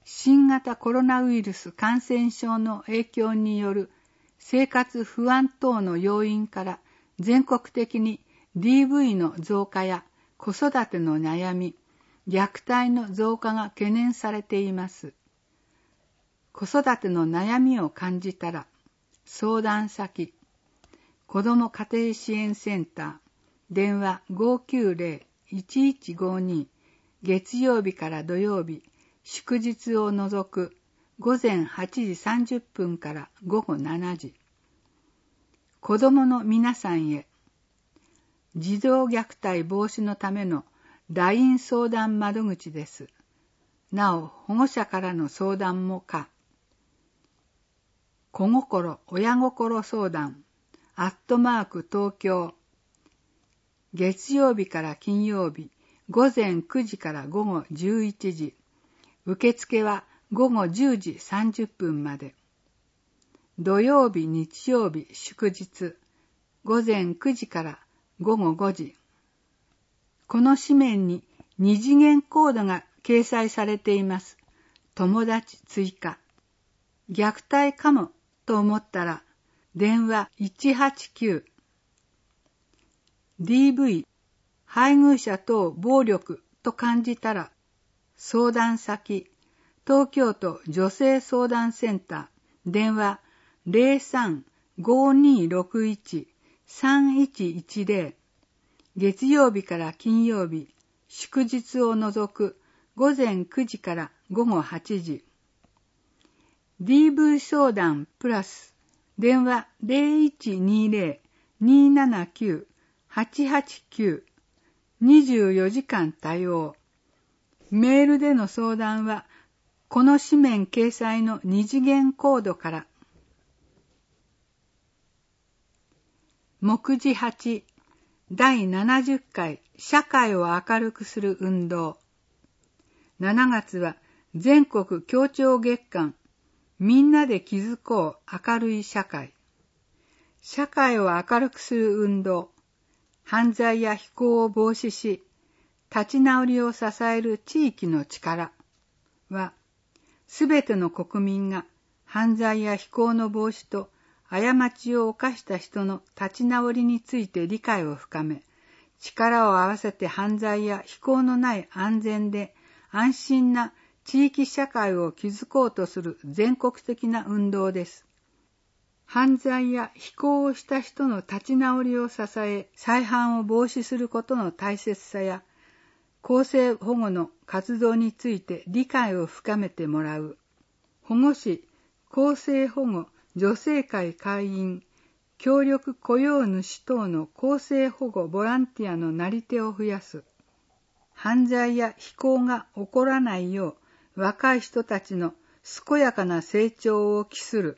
新型コロナウイルス感染症の影響による生活不安等の要因から全国的に ディーブイ の増加や子育ての悩み、虐待の増加が懸念されています。子育ての悩みを感じたら、相談先、子ども家庭支援センター、電話 ごーきゅうぜろ いちいちごに、月曜日から土曜日、祝日を除く午前はちじさんじゅっぷんから午後しちじ。子どもの皆さんへ、児童虐待防止のための ライン 相談窓口です。なお、保護者からの相談も可。子心親心相談、アットマーク東京。月曜日から金曜日、午前くじから午後じゅういちじ。受付は午後じゅうじさんじゅっぷんまで。土曜日、日曜日、祝日、午前くじから午後ごじ。この紙面に二次元コードが掲載されています。友達追加。虐待かもと思ったら、電話いちはちきゅう。ディーブイ、配偶者等暴力と感じたら、相談先、東京都女性相談センター、電話 ゼロさん ごーにーろくいち さんいちいちぜろ。月曜日から金曜日、祝日を除く午前くじから午後はちじ。ディーブイ 相談プラス、電話 ゼロいちにゼロ にーななきゅう はちはちきゅう、にじゅうよじかん対応。メールでの相談は、この紙面掲載の二次元コードから。目次はち、だいななじゅっかい社会を明るくする運動。しちがつは全国協調月間、みんなで気づこう明るい社会。社会を明るくする運動。犯罪や非行を防止し、立ち直りを支える地域の力は、すべての国民が犯罪や非行の防止と過ちを犯した人の立ち直りについて理解を深め、力を合わせて犯罪や非行のない安全で安心な地域社会を築こうとする全国的な運動です。犯罪や非行をした人の立ち直りを支え、再犯を防止することの大切さや、更生保護の活動について理解を深めてもらう。保護司、更生保護、女性会会員、協力雇用主等の更生保護ボランティアのなり手を増やす。犯罪や非行が起こらないよう、若い人たちの健やかな成長を期する。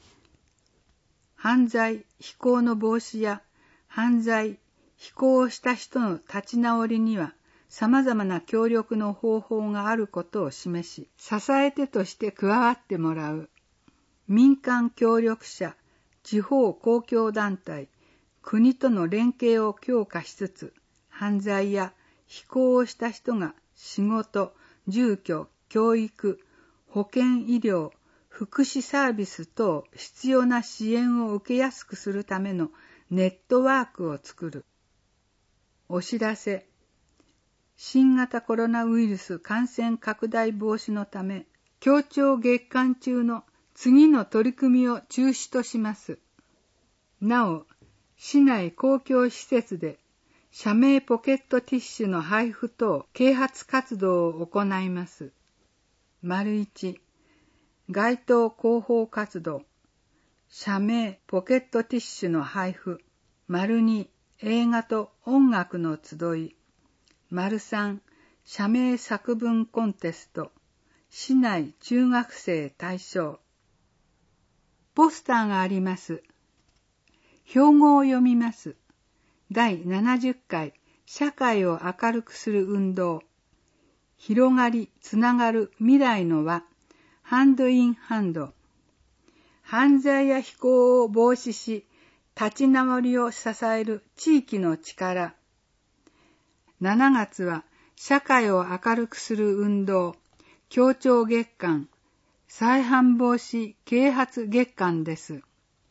犯罪、非行の防止や犯罪、非行をした人の立ち直りには様々な協力の方法があることを示し、支え手として加わってもらう。民間協力者、地方公共団体、国との連携を強化しつつ、犯罪や非行をした人が仕事、住居、教育、保健医療、福祉サービス等必要な支援を受けやすくするためのネットワークを作る。お知らせ。新型コロナウイルス感染拡大防止のため、協調月間中の次の取り組みを中止とします。なお、市内公共施設で社名ポケットティッシュの配布等啓発活動を行います。丸一、街頭広報活動、社名ポケットティッシュの配布、丸二、映画と音楽の集い、丸三、社名作文コンテスト、市内中学生対象。ポスターがあります。標語を読みます。だいななじゅっかい社会を明るくする運動。広がり、つながる未来の輪。ハンドインハンド。犯罪や非行を防止し、立ち直りを支える地域の力。しちがつは社会を明るくする運動。 協調月間、再犯防止啓発月間です。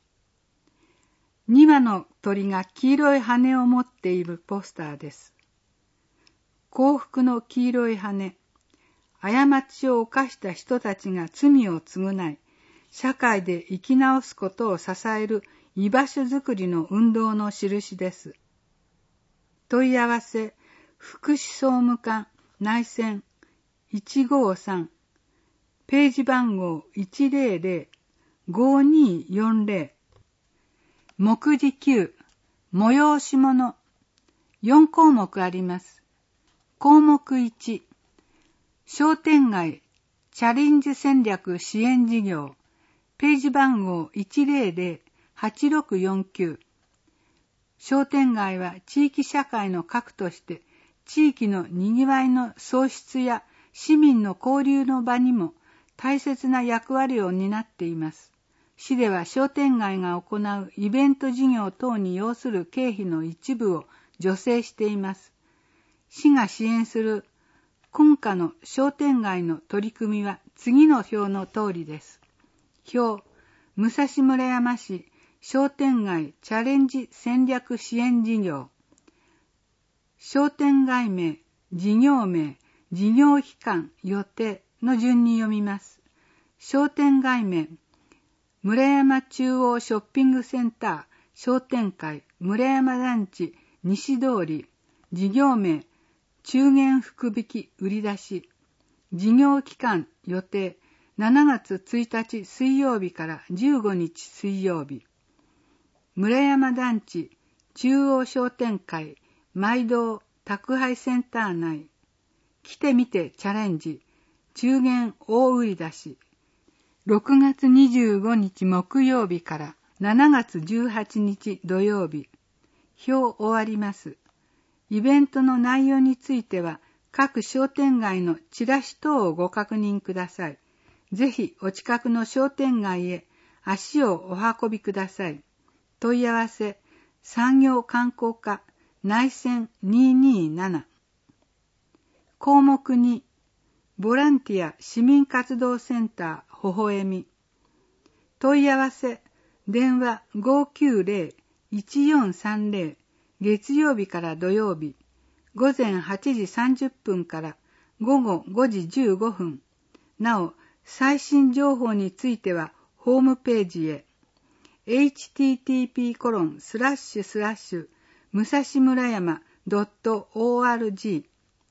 に羽の鳥が黄色い羽を持っているポスターです。幸福の黄色い羽、過ちを犯した人たちが罪を償い、社会で生き直すことを支える居場所づくりの運動の印です。問い合わせ、福祉総務課内線いちごさん、ページ番号 いちぜろぜろ ごにーよんぜろ、目次きゅう、催し物、よん項目あります。項目いち、商店街チャレンジ戦略支援事業、ページ番号 いちぜろぜろ はちろくよんきゅう。商店街は地域社会の核として、地域のにぎわいの創出や市民の交流の場にも大切な役割を担っています。市では商店街が行うイベント事業等に要する経費の一部を助成しています。市が支援する今夏の商店街の取り組みは次の表の通りです。表、武蔵村山市商店街チャレンジ戦略支援事業。商店街名、事業名、事業期間、予定の順に読みます。商店街名、村山中央ショッピングセンター商店会村山団地西通り。事業名、中元福引き売り出し。事業期間、予定、しちがつついたち水曜日からじゅうごにち水曜日。村山団地中央商店会毎堂宅配センター内。来てみてチャレンジ。中元大売り出し。ろくがつにじゅうごにち木曜日からしちがつじゅうはちにち土曜日。表終わります。イベントの内容については各商店街のチラシ等をご確認ください。ぜひお近くの商店街へ足をお運びください。問い合わせ、産業観光課内線ににーなな。項目に、ボランティア市民活動センターほほえみ。問い合わせ、電話 ごきゅうぜろ いちよんさんぜろ、月曜日から土曜日、午前はちじさんじゅっぷんから午後ごじじゅうごふん。なお、最新情報についてはホームページへ。エイチティーティーピーコロンスラッシュスラッシュ武蔵村山 ドットオーアールジー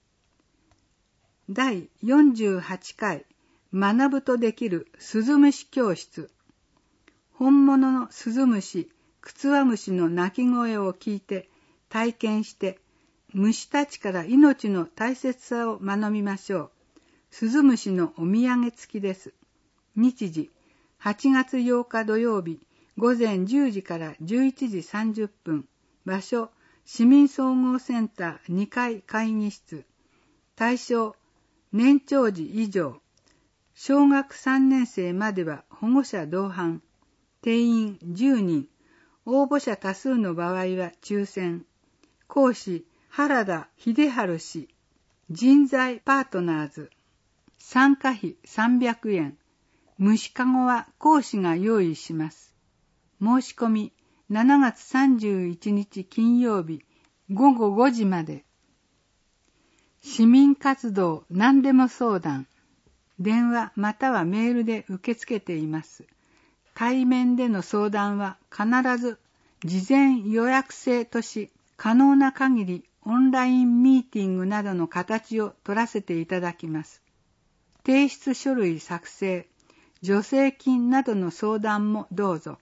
だいよんじゅうはちかい学ぶとできるスズムシ教室。本物のスズムシ、クツワムシの鳴き声を聞いて体験して虫たちから命の大切さを学びましょう。スズムシのお土産付きです。日時はちがつようか土曜日午前じゅうじからじゅういちじさんじゅっぷん。場所、市民総合センターにかい会議室。対象、年長児以上。小学さんねんせいまでは保護者同伴。定員じゅうにん。応募者多数の場合は抽選。講師、原田秀治氏。人材パートナーズ。参加費さんびゃくえん。虫かごは講師が用意します。申し込みしちがつさんじゅういちにち金曜日ごごごじまで。市民活動何でも相談。電話またはメールで受け付けています。対面での相談は必ず事前予約制とし、可能な限りオンラインミーティングなどの形を取らせていただきます。提出書類作成、助成金などの相談もどうぞ。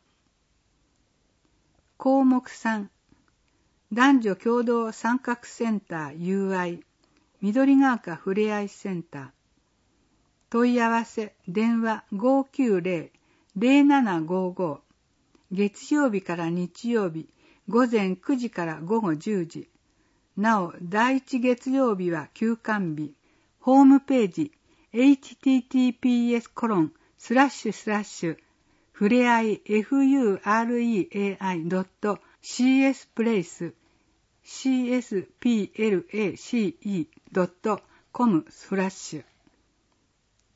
項目さん、男女共同参画センター ユーアイ、緑が丘ふれあいセンター。問い合わせ、電話 ごきゅうぜろ ぜろななごご。月曜日から日曜日、午前くじから午後じゅうじ。なお、第一月曜日は休館日。ホームページ、エイチティーティーピーエスコロンスラッシュスラッシュふれあい フユーアールイーエーアイドットシーエスプレイス シーエスピーエルエーシーイードットコムスラッシュ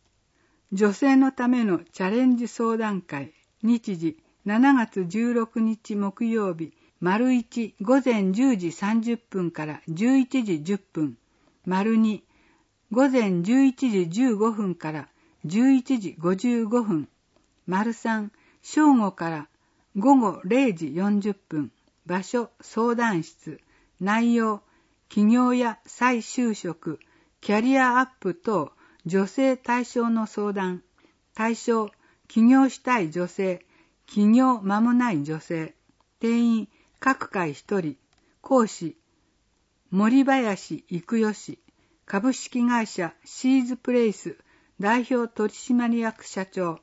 女性のためのチャレンジ相談会、日時しちがつじゅうろくにち木曜日、丸いち午前じゅうじさんじゅっぷんからじゅういちじじゅっぷん、丸に午前じゅういちじじゅうごふんからじゅういちじごじゅうごふん、丸さん正午から午後れいじよんじゅっぷん、場所相談室、内容起業や再就職、キャリアアップ等女性対象の相談、対象起業したい女性、起業間もない女性、定員各回一人、講師森林育代氏、株式会社シーズプレイス代表取締役社長。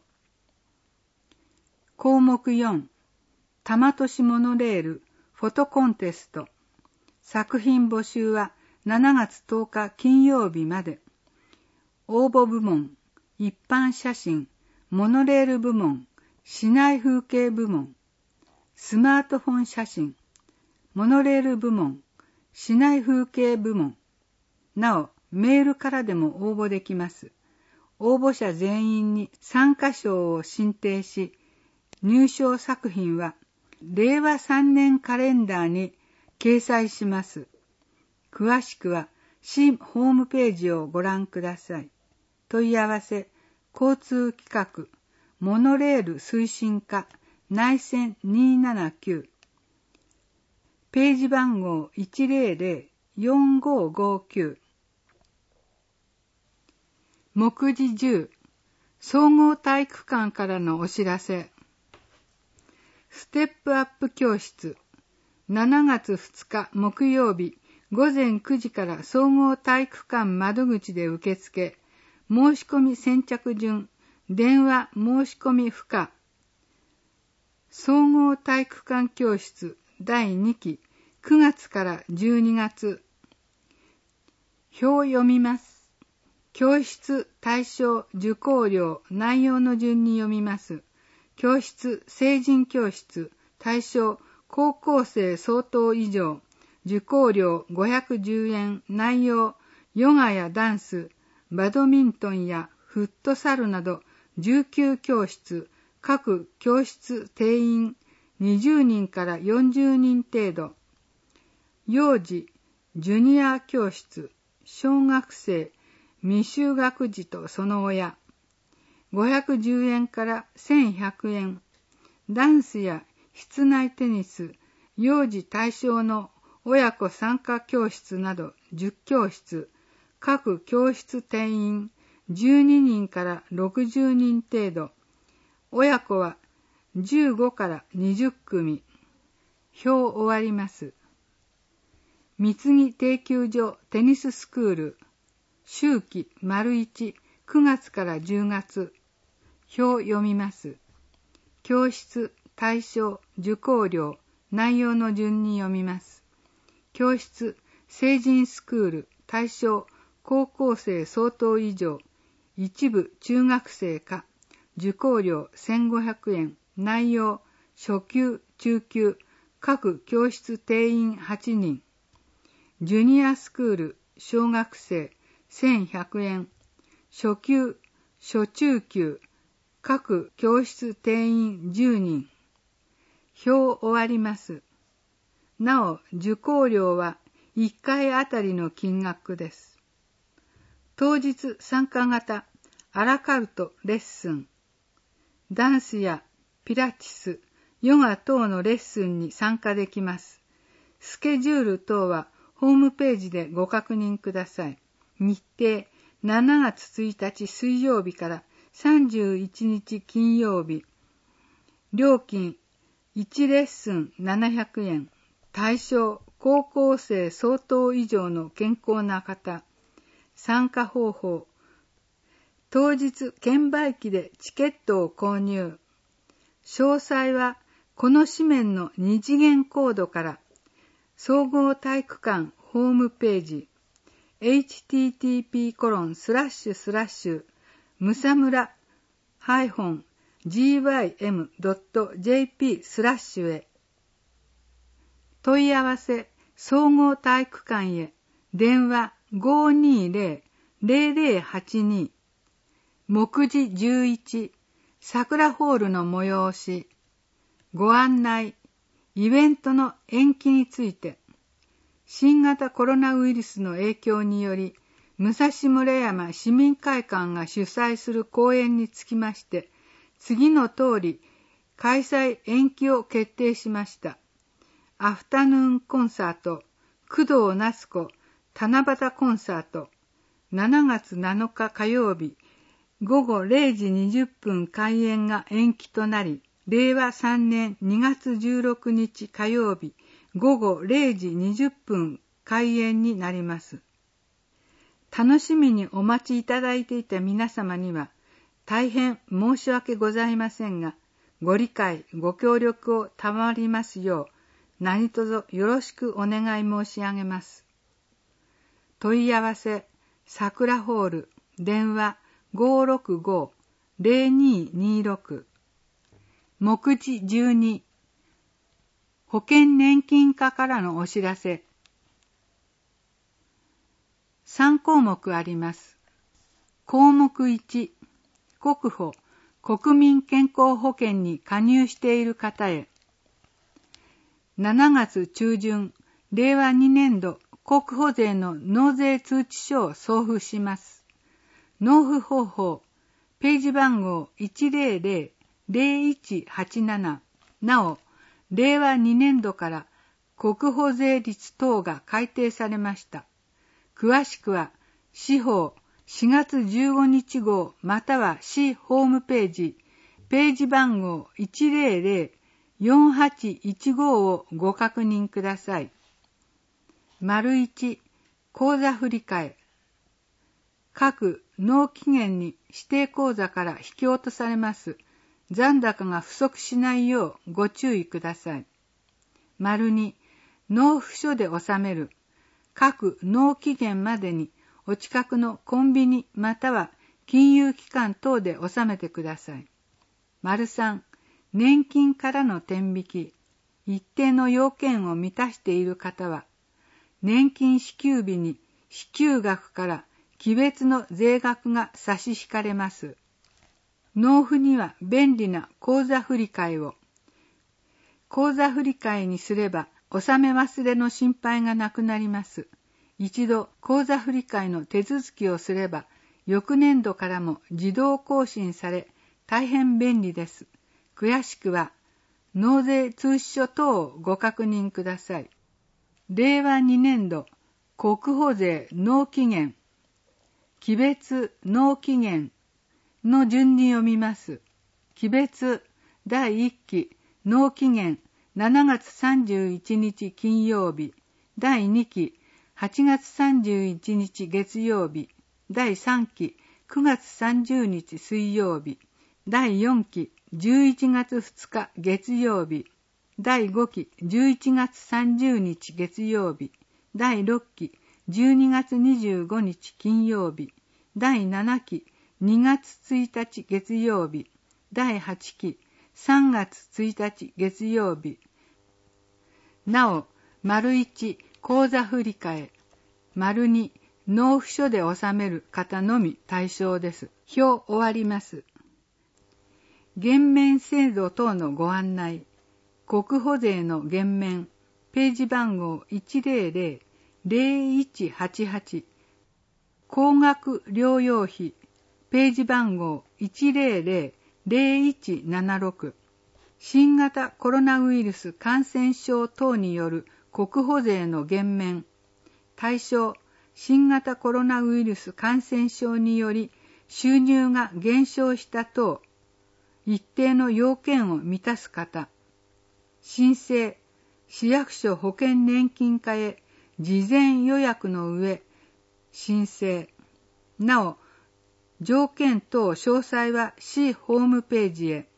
項目よん、多摩都市モノレールフォトコンテスト。作品募集はしちがつとおか金曜日まで。応募部門、一般写真、モノレール部門、市内風景部門、スマートフォン写真、モノレール部門、市内風景部門。なお、メールからでも応募できます。応募者全員に参加賞を進呈し、入賞作品はれいわさんねんカレンダーに掲載します。詳しくは市ホームページをご覧ください。問い合わせ、交通企画、モノレール推進課、内線にーななきゅう。ページ番号 いちぜろぜろよんごごきゅう。目次じゅう、総合体育館からのお知らせ。ステップアップ教室、しちがつふつか木曜日、午前くじから総合体育館窓口で受付、申し込み先着順、電話申し込み不可。総合体育館教室だいにき、くがつからじゅうにがつ。表を読みます。教室、対象、受講料、内容の順に読みます。教室、成人教室、対象、高校生相当以上、受講料ごひゃくじゅうえん、内容、ヨガやダンス、バドミントンやフットサルなどじゅうきゅうきょうしつ、各教室定員にじゅうにんからよんじゅうにん程度。幼児、ジュニア教室、小学生、未就学児とその親、ごひゃくじゅうえんからせんひゃくえん。ダンスや室内テニス、幼児対象の親子参加教室などじゅっきょうしつ、各教室定員じゅうににんからろくじゅうにん程度。親子はじゅうごからにじゅっくみ。表終わります。三木定休所テニススクール、秋季丸一、くがつからじゅうがつ。表読みます。教室、対象、受講料、内容の順に読みます。教室、成人スクール、対象、高校生相当以上、一部中学生か、受講料せんごひゃくえん、内容、初級、中級、各教室定員はちにん。ジュニアスクール、小学生、せんひゃくえん、初級、初中級、各教室定員じゅうにん。表終わります。なお、受講料はいっかいあたりの金額です。当日参加型アラカルトレッスン、ダンスやピラティス、ヨガ等のレッスンに参加できます。スケジュール等はホームページでご確認ください。日程、しちがつついたち水曜日からさんじゅういちにち金曜日。料金、いちレッスンななひゃくえん。対象、高校生相当以上の健康な方。参加方法、当日券売機でチケットを購入。詳細はこの紙面の二次元コードから、総合体育館ホームページ、エイチティーティーピーコロンスラッシュスラッシュムサムラ ジーワイエムドットジェーピー スラッシュへ。問い合わせ、総合体育館へ、電話 ごーにーぜろ ぜろぜろはちに、 目次じゅういち、桜ホールの催し、ご案内、イベントの延期について、新型コロナウイルスの影響により、武蔵村山市民会館が主催する公演につきまして、次の通り開催延期を決定しました。アフタヌーンコンサート、工藤夏子七夕コンサート、しちがつなのか火曜日、ごごれいじにじゅっぷん開演が延期となり、れいわさんねんにがつじゅうろくにち火曜日、ごごれいじにじゅっぷん開演になります。楽しみにお待ちいただいていた皆様には、大変申し訳ございませんが、ご理解、ご協力を賜りますよう、何卒よろしくお願い申し上げます。問い合わせ、桜ホール、電話ごーろくごーぜろにーにーろく。目次じゅうに、保険年金課からのお知らせ。さんこうもくあります。項目いち、国保、国民健康保険に加入している方へ。しちがつちゅうじゅん、れいわにねんど国保税の納税通知書を送付します。納付方法、ページ番号いちぜろぜろぜろいちはちなな。なお、れいわにねんどから国保税率等が改定されました。詳しくは、市法しがつじゅうごにち号または市ホームページ、ページ番号いちぜろぜろよんはちいちごをご確認ください。丸いち、口座振替。各納期限に指定口座から引き落とされます残高が不足しないようご注意ください。丸に、納付書で納める。各納期限までにお近くのコンビニまたは金融機関等で納めてください。丸さん、年金からの転引き。一定の要件を満たしている方は、年金支給日に支給額から期別の税額が差し引かれます。納付には便利な口座振替を。口座振替にすれば納め忘れの心配がなくなります。一度口座振替の手続きをすれば、翌年度からも自動更新され、大変便利です。詳しくは、納税通知書等をご確認ください。れいわにねんど国保税納期限、期別納期限の順に読みます。期別だいいっき納期限しちがつさんじゅういちにち金曜日、だいにきはちがつさんじゅういちにち月曜日、だいさんきくがつさんじゅうにち水曜日、だいよんきじゅういちがつふつか月曜日、だいごきじゅういちがつさんじゅうにち月曜日、だいろっきじゅうにがつにじゅうごにち金曜日、だいななきにがつついたち月曜日、だいはちきさんがつついたち月曜日。なお、丸いち、口座振替、丸に、納付書で納める方のみ対象です。表終わります。減免制度等のご案内。国保税の減免、ページ番号いちぜろぜろぜろいちはちはち。高額療養費、ページ番号いちぜろぜろぜろいちななろく。新型コロナウイルス感染症等による国保税の減免。対象、新型コロナウイルス感染症により収入が減少した等、一定の要件を満たす方。申請、市役所保険年金課へ事前予約の上、申請。なお、条件等詳細は市ホームページへ。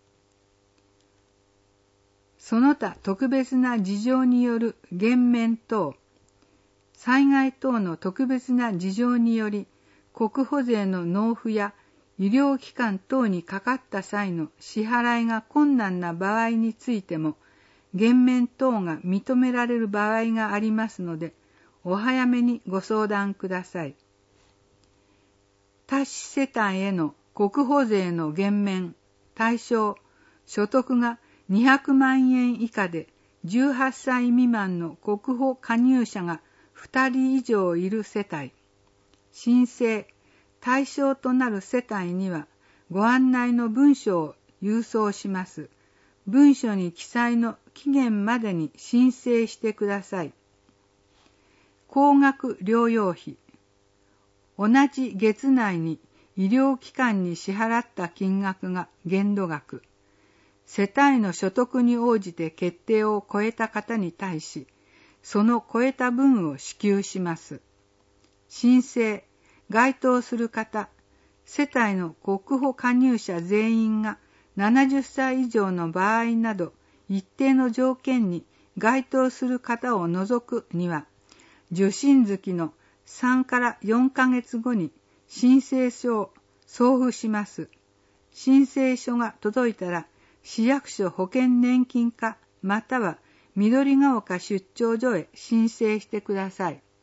その他特別な事情による減免等、災害等の特別な事情により国保税の納付や医療機関等にかかった際の支払いが困難な場合についても減免等が認められる場合がありますので、お早めにご相談ください。多子世帯への国保税の減免、対象、所得がにひゃくまんえん以下でじゅうはっさい未満の国保加入者がふたり以上いる世帯、申請、対象となる世帯にはご案内の文書を郵送します。文書に記載の期限までに申請してください。高額療養費。同じ月内に医療機関に支払った金額が限度額。世帯の所得に応じて決定を超えた方に対し、その超えた分を支給します。申請、該当する方、世帯の国保加入者全員がななじゅっさい以上の場合など、一定の条件に該当する方を除くには、受診月のさんからよんかげつごに申請書を送付します。申請書が届いたら、市役所保険年金課または緑が丘出張所へ申請してください。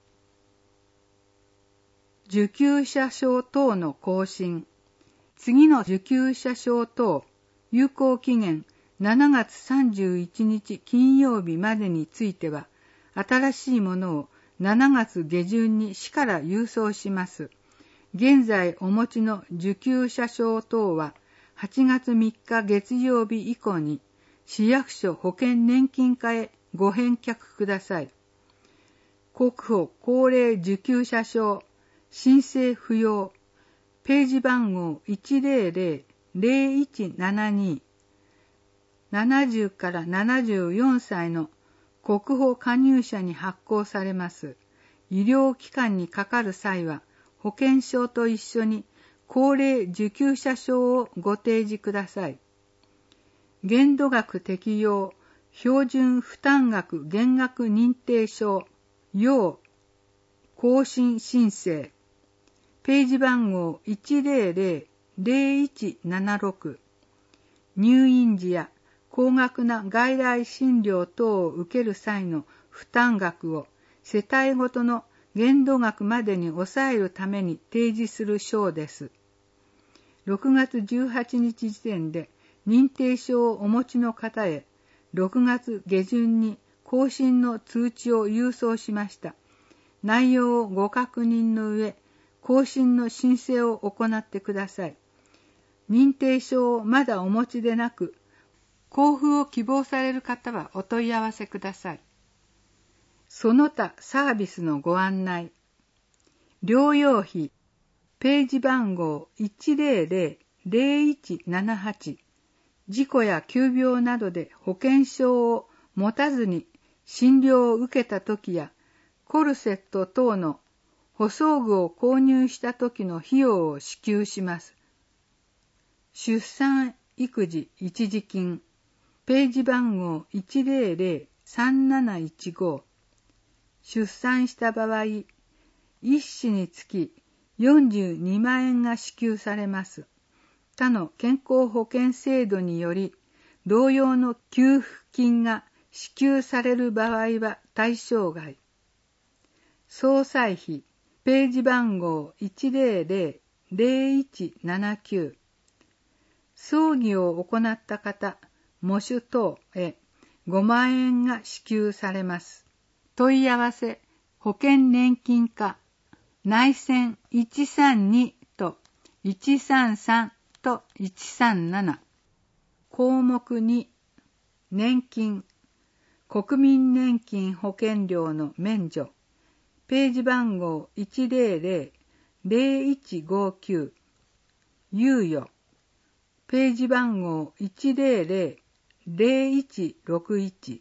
受給者証等の更新。次の受給者証等、有効期限しちがつさんじゅういちにち金曜日までについては、新しいものをしちがつ下旬に市から郵送します。現在お持ちの受給者証等は、はちがつみっか月曜日以降に市役所保険年金課へご返却ください。国保高齢受給者証申請不要。ページ番号 いちゼロゼロ ゼロいちななに ななじゅうからななじゅうよんさいの国保加入者に発行されます。医療機関にかかる際は保険証と一緒に高齢受給者証をご提示ください。限度額適用標準負担額減額認定証要更新申請ページ番号 いちゼロゼロ ゼロいちななろく 入院時や高額な外来診療等を受ける際の負担額を世帯ごとの限度額までに抑えるために提示する証です。ろくがつじゅうはちにち時点で認定証をお持ちの方へろくがつ下旬に更新の通知を郵送しました。内容をご確認の上、更新の申請を行ってください。認定証をまだお持ちでなく、交付を希望される方はお問い合わせください。その他サービスのご案内。療養費、ページ番号 いちゼロゼロ ゼロいちななはち、事故や急病などで保険証を持たずに診療を受けたときや、コルセット等の補装具を購入したときの費用を支給します。出産育児一時金、ページ番号 いちゼロゼロ さんなないちご、出産した場合、一子につきよんじゅうにまんえんが支給されます。他の健康保険制度により、同様の給付金が支給される場合は対象外。葬祭費、ページ番号 いちゼロゼロ ゼロいちななきゅう、葬儀を行った方、喪主等へごまんえんが支給されます。問い合わせ、保険年金課、内線いちさんにといちさんさんといちさんなな。項目に、年金、国民年金保険料の免除、ページ番号 いちゼロゼロ ゼロいちごきゅう、猶予、ページ番号 いちゼロゼロ ゼロいちろくいち。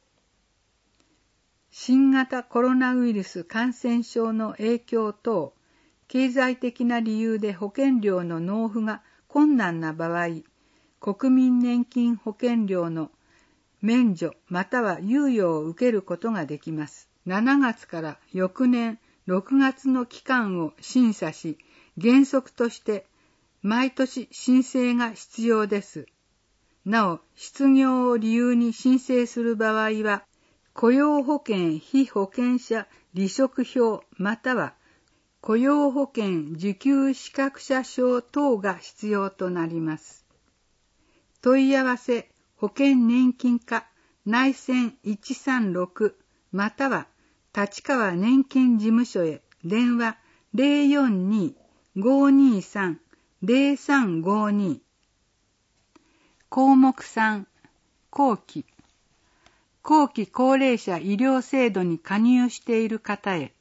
新型コロナウイルス感染症の影響等、経済的な理由で保険料の納付が困難な場合、国民年金保険料の免除または猶予を受けることができます。しちがつから翌年ろくがつの期間を審査し、原則として毎年申請が必要です。なお、失業を理由に申請する場合は、雇用保険被保険者離職票または雇用保険受給資格者証等が必要となります。問い合わせ保険年金課内線いちさんろくまたは立川年金事務所へ電話 ゼロよんにーごーにーさんゼロさんごーにー。項目さん、後期。後期高齢者医療制度に加入している方へ。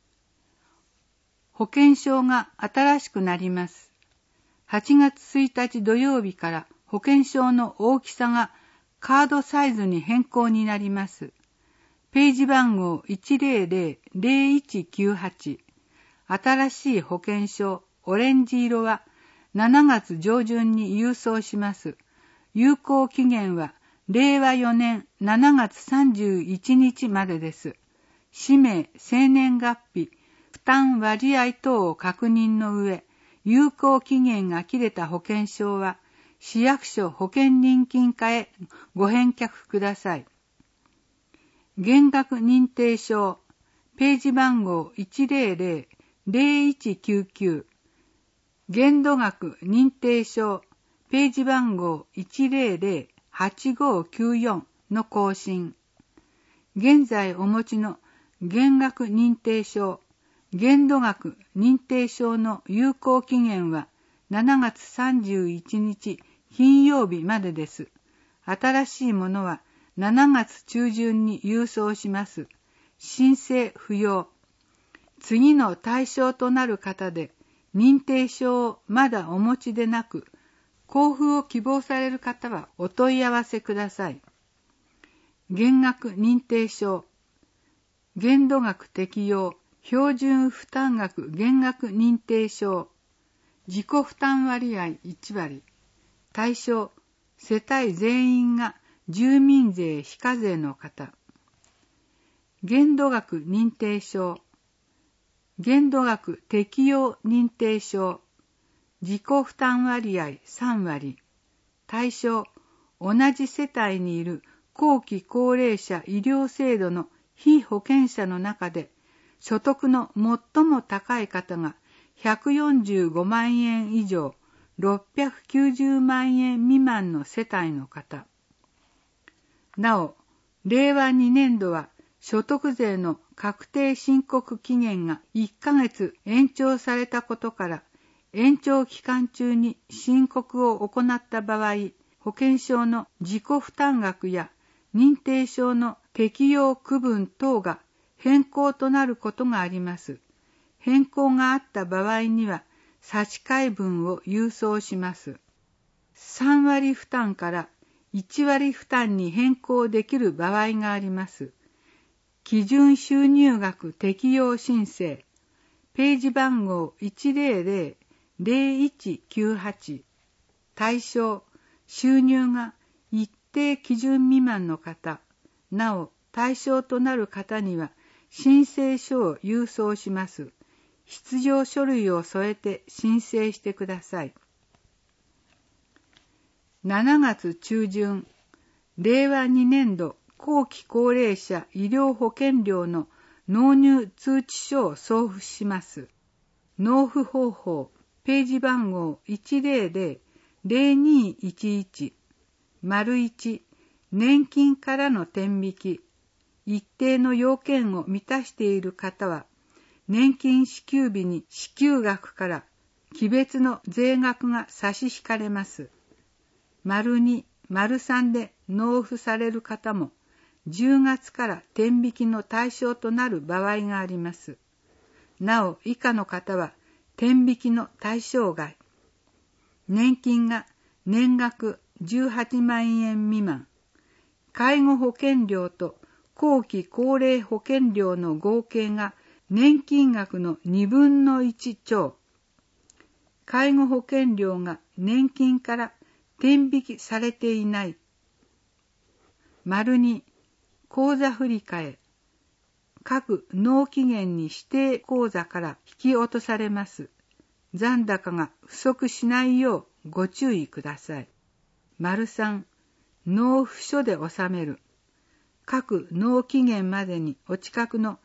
保険証が新しくなります。はちがつついたち土曜日から保険証の大きさがカードサイズに変更になります。ページ番号 いちゼロゼロゼロいちきゅうはち。新しい保険証オレンジ色はしちがつ上旬に郵送します。有効期限はれいわよねんしちがつさんじゅういちにちまでです。氏名、生年月日、負担割合等を確認の上、有効期限が切れた保険証は市役所保険年金課へご返却ください。減額認定証、ページ番号 いちゼロゼロゼロいちきゅうきゅう。限度額認定証、ページ番号 いちゼロゼロはちごーきゅうよん の更新。現在お持ちの減額認定証、限度額認定証の有効期限はしちがつさんじゅういちにち金曜日までです。新しいものはしちがつ中旬に郵送します。申請不要。次の対象となる方で認定証をまだお持ちでなく、交付を希望される方はお問い合わせください。減額認定証、限度額適用、標準負担額減額認定証、自己負担割合いちわり、対象、世帯全員が住民税非課税の方。限度額認定証、限度額適用認定証、自己負担割合さんわり、対象、同じ世帯にいる後期高齢者医療制度の被保険者の中で、所得の最も高い方がひゃくよんじゅうごまんえん以上、ろっぴゃくきゅうじゅうまんえん未満の世帯の方。なお、れいわにねんどは所得税の確定申告期限がいっかげつ延長されたことから、延長期間中に申告を行った場合、保険証の自己負担額や認定証の適用区分等が変更となることがあります。変更があった場合には差し替え分を郵送します。さんわり負担からいちわり負担に変更できる場合があります。基準収入額適用申請、ページ番号 いちゼロゼロゼロいちきゅうはち。対象、収入が一定基準未満の方。なお、対象となる方には申請書を郵送します。必要書類を添えて申請してください。しちがつ中旬、れいわにねんど後期高齢者医療保険料の納入通知書を送付します。納付方法、ページ番号 いちゼロゼロゼロにいちいち。丸いち、年金からの天引き。一定の要件を満たしている方は、年金支給日に支給額から期別の税額が差し引かれます。丸に、丸さんで納付される方も、じゅうがつから天引きの対象となる場合があります。なお、以下の方は、天引きの対象外。年金が年額じゅうはちまんえん未満。介護保険料と後期高齢保険料の合計が年金額のにぶんのいち超。介護保険料が年金から天引きされていない。丸に、口座振替。各納期限に指定口座から引き落とされます。残高が不足しないようご注意ください。丸さん、納付書で納める。各納期限までにお近くの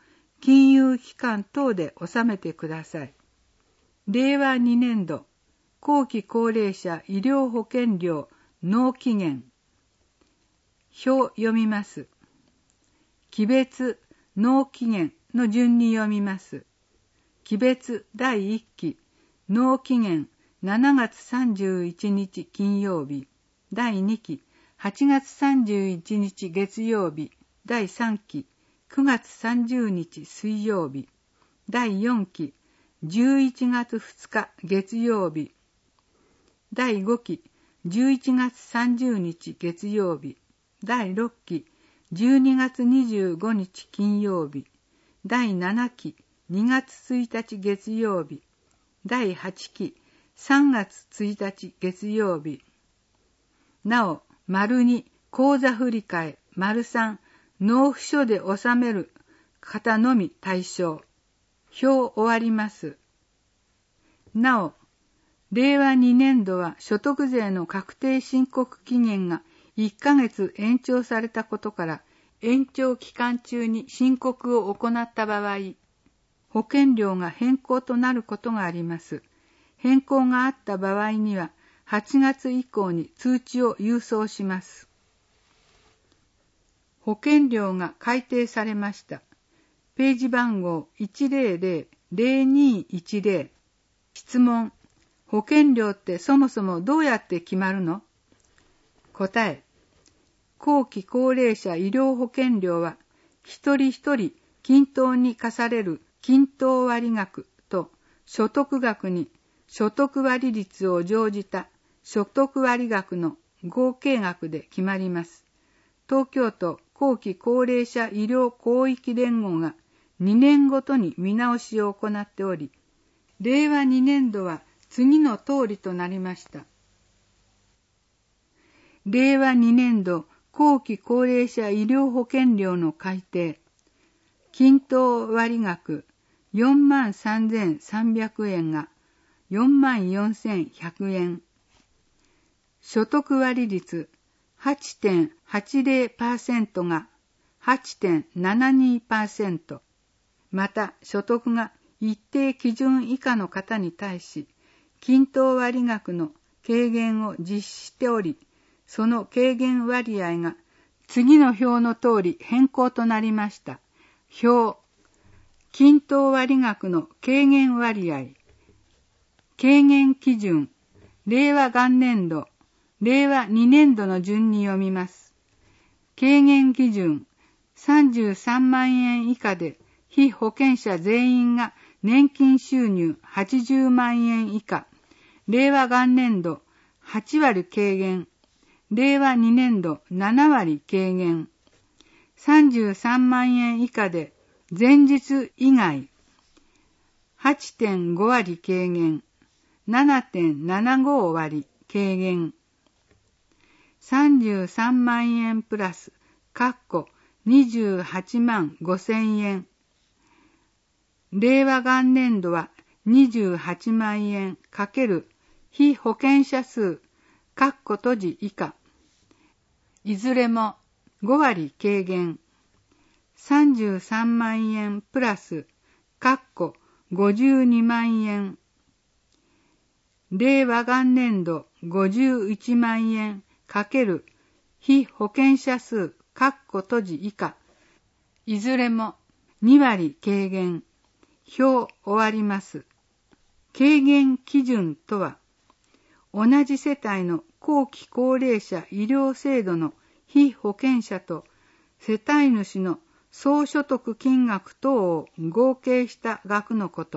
金融機関等で納めてください。れいわにねんど後期高齢者医療保険料納期限。表読みます。期別納期限の順に読みます。期別だいいっき納期限しちがつさんじゅういちにち金曜日。だいにきはちがつさんじゅういちにち月曜日。だいさんきくがつさんじゅうにち水曜日。だいよんきじゅういちがつふつか月曜日。だいごきじゅういちがつさんじゅうにち月曜日。だいろっきじゅうにがつにじゅうごにち金曜日。だいななきにがつついたち月曜日。だいはちきさんがつついたち月曜日。なお、丸に口座振替、丸さん納付書で納める方のみ対象。表終わります。なお、れいわにねんどは所得税の確定申告期限がいっかげつ延長されたことから、延長期間中に申告を行った場合、保険料が変更となることがあります。変更があった場合には、はちがつ以降に通知を郵送します。保険料が改定されました。ページ番号いちぜろぜろ ぜろにいちぜろ。質問。保険料ってそもそもどうやって決まるの？答え。後期高齢者医療保険料は、一人一人均等に課される均等割額と所得額に所得割率を乗じた所得割額の合計額で決まります。東京都後期高齢者医療広域連合がにねんごとに見直しを行っており、れいわにねんどは次の通りとなりました。れいわにねんど後期高齢者医療保険料の改定。均等割額よんまんさんぜんさんびゃくえんがよんまんよんせんひゃくえん。所得割率 はちてんはちぜろパーセント が はちてんななにパーセント。また所得が一定基準以下の方に対し、均等割額の軽減を実施しており、その軽減割合が次の表の通り変更となりました。表。均等割額の軽減割合。軽減基準。れいわ元年度、れいわにねんどの順に読みます。軽減基準。さんじゅうさんまんえん以下で被保険者全員が年金収入はちじゅうまんえん以下。れいわ元年度はちわり軽減。れいわにねんどななわり軽減。さんじゅうさんまんえん以下で前日以外 はちてんごわり軽減。ななてんななごわり軽減。さんじゅうさんまんえんプラス括弧にじゅうはちまんごせんえん。れいわ元年度はにじゅうはちまんえん×被保険者数括弧閉じ以下。いずれもごわり軽減。さんじゅうさんまんえんプラス括弧ごじゅうにまんえん。れいわ元年度ごじゅういちまんえん×被保険者数括弧閉じ以下。いずれもにわり軽減。表終わります。軽減基準とは、同じ世帯の後期高齢者医療制度の被保険者と世帯主の総所得金額等を合計した額のこと。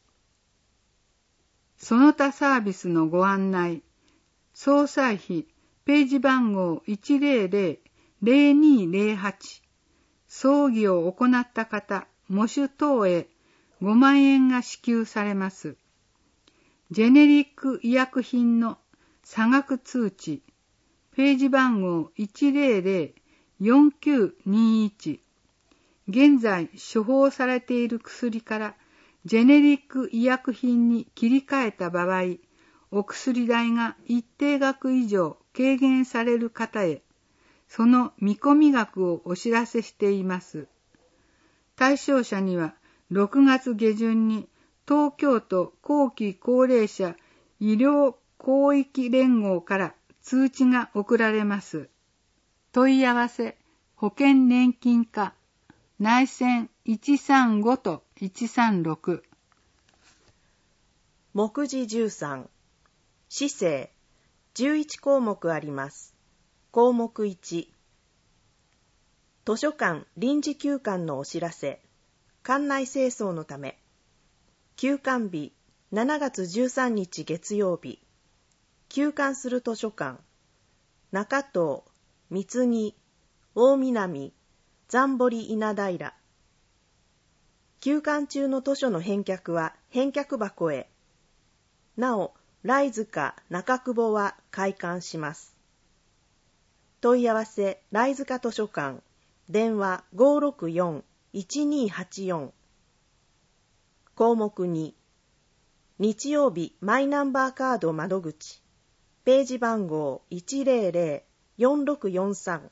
その他サービスのご案内。総歳費ページ番号いちぜろぜろ ぜろにぜろはち。葬儀を行った方、喪主等へごまんえんが支給されます。ジェネリック医薬品の差額通知。ページ番号いちぜろぜろ よんきゅうにいち。現在処方されている薬からジェネリック医薬品に切り替えた場合、お薬代が一定額以上軽減される方へ、その見込み額をお知らせしています。 対象者にはろくがつ下旬に東京都後期高齢者医療広域連合から通知が送られます。問い合わせ保険年金課内線いちさんごといちさんろく。 目次じゅうさん、市政、じゅういち項目あります。項目いち、図書館臨時休館のお知らせ、館内清掃のため、休館日しちがつじゅうさんにち月曜日、休館する図書館、中東、三木、大南、残堀稲平。休館中の図書の返却は返却箱へ。なお、来塚、中久保は開館します。問い合わせ、来塚図書館、電話 ごーろくよんいちにーはちよん。項目に、日曜日マイナンバーカード窓口、ページ番号 いちぜろぜろよんろくよんさん。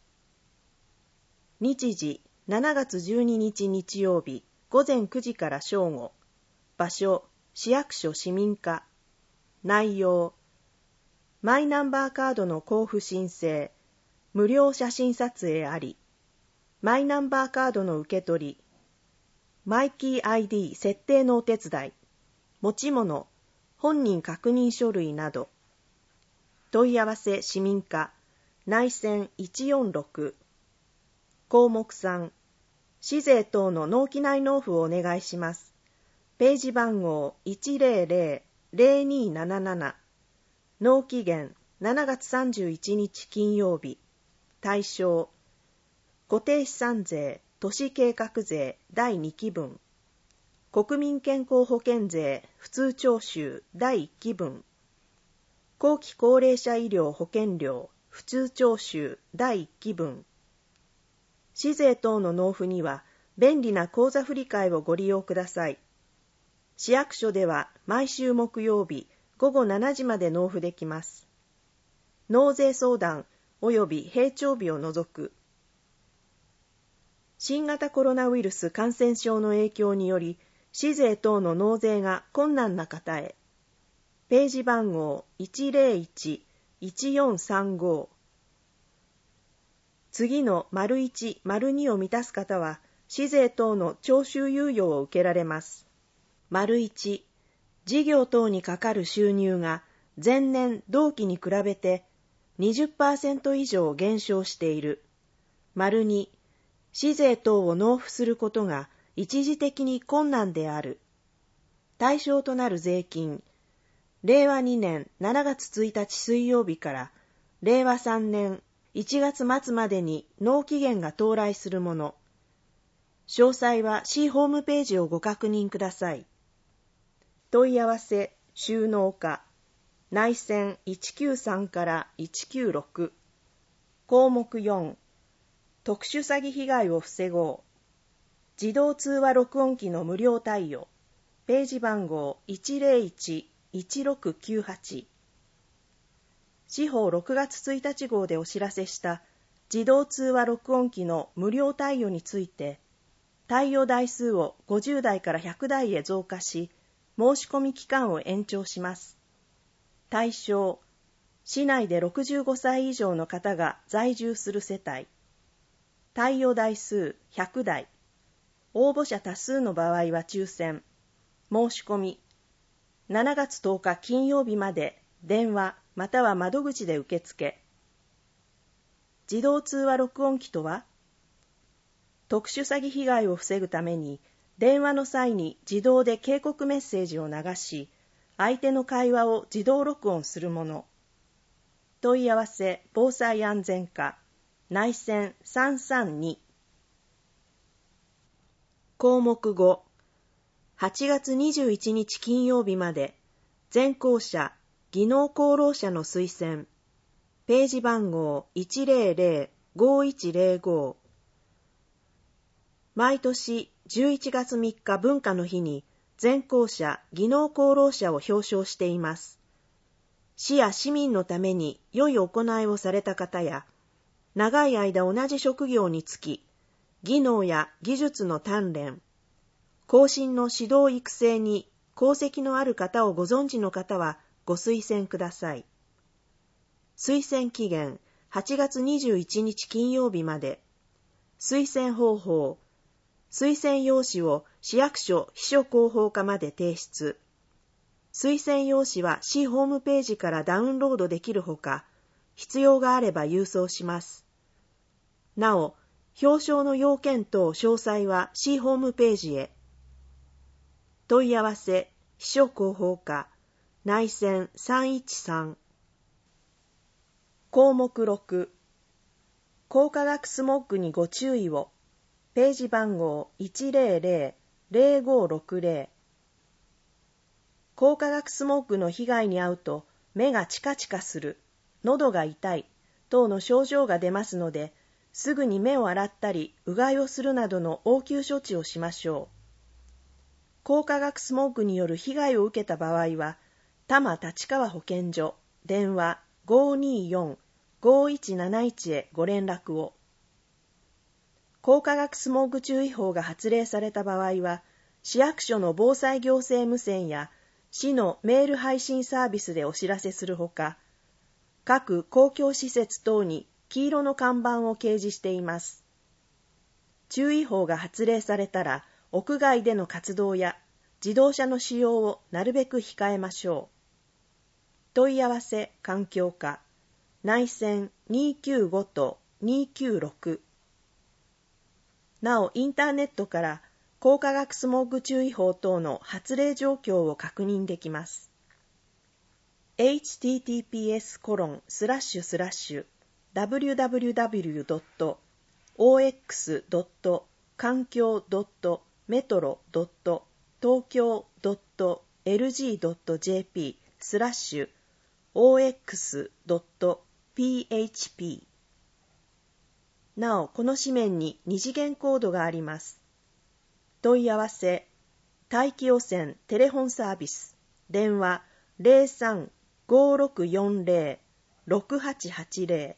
日時、しちがつじゅうににち日曜日、午前くじから正午。場所、市役所市民課。内容、マイナンバーカードの交付申請、無料写真撮影あり、マイナンバーカードの受け取り、マイキー アイディー 設定のお手伝い、持ち物、本人確認書類など。問い合わせ市民課、内線いちよんろく。項目さん、市税等の納期内納付をお願いします。ページ番号 いちぜろぜろぜろにーなななな。納期限しちがつさんじゅういちにち金曜日。対象、固定資産税、都市計画税だいにきぶん。国民健康保険税普通徴収だいいっきぶん。後期高齢者医療保険料普通徴収だいいっきぶん。市税等の納付には便利な口座振替をご利用ください。市役所では毎週木曜日ごごしちじまで納付できます。納税相談及び閉帳日を除く。新型コロナウイルス感染症の影響により、市税等の納税が困難な方へ。ページ番号 いちぜろいちいちよんさんご。次の丸いち、丸にを満たす方は、市税等の徴収猶予を受けられます。丸いち、事業等にかかる収入が前年同期に比べて にじゅっパーセント 以上減少している。丸に、市税等を納付することが一時的に困難である。対象となる税金、れいわにねんしちがつついたち水曜日かられいわさんねんいちがつ末までに納期限が到来するもの。詳細は市ホームページをご確認ください。問い合わせ、収納課、内線いちきゅうさんからいちきゅうろく。項目よん、特殊詐欺被害を防ごう。自動通話録音機の無料対応。ページ番号 いちぜろいちいちろくきゅうはち。市報ろくがつついたち号でお知らせした自動通話録音機の無料対応について、対応台数をごじゅうだいからひゃくだいへ増加し、申し込み期間を延長します。対象、市内でろくじゅうごさい以上の方が在住する世帯。対応台数ひゃくだい。応募者多数の場合は抽選。申し込み、しちがつとおか金曜日まで電話または窓口で受付。自動通話録音機とは、特殊詐欺被害を防ぐために、電話の際に自動で警告メッセージを流し、相手の会話を自動録音するもの。問い合わせ防災安全課、内線さんさんに。項目ご、はちがつにじゅういちにち金曜日まで、全校舎、技能功労者の推薦。ページ番号 いちぜろぜろごいちぜろご。毎年じゅういちがつみっか文化の日に全校舎、技能功労者を表彰しています。市や市民のために良い行いをされた方や、長い間同じ職業に就き、 技能や技術の鍛錬、後進の指導育成に功績のある方をご存知の方はご推薦ください。推薦期限はちがつにじゅういちにち金曜日まで。推薦方法、推薦用紙を市役所秘書広報課まで提出。推薦用紙は市ホームページからダウンロードできるほか、必要があれば郵送します。なお、表彰の要件等詳細は市ホームページへ。問い合わせ、秘書広報課、内線さんいちさん。項目ろく、光化学スモッグにご注意を。ページ番号 いちまるまる ゼロごろくゼロ。光化学スモッグの被害に遭うと目がチカチカする、喉が痛い等の症状が出ますので、すぐに目を洗ったりうがいをするなどの応急処置をしましょう。光化学スモッグによる被害を受けた場合は、多摩立川保健所電話 ごーにーよん ごーいちなないち へご連絡を。光化学スモッグ注意報が発令された場合は、市役所の防災行政無線や市のメール配信サービスでお知らせするほか、各公共施設等に黄色の看板を掲示しています。注意報が発令されたら、屋外での活動や自動車の使用をなるべく控えましょう。問い合わせ環境課、内線にーきゅうごとにーきゅうろく。なお、インターネットから光化学スモッグ注意報等の発令状況を確認できます。エイチティーティーピーエスコロンスラッシュスラッシュダブリューダブリューダブリュードットオーエックスドット環境ドットメトロドット東京ドットエルジードットジェーピースラッシュオーエックスドットピーエイチピー。なお、この紙面に二次元コードがあります。問い合わせ、大気汚染テレホンサービス、電話 ゼロさん ごーろくよんゼロ ろくはちはちゼロ。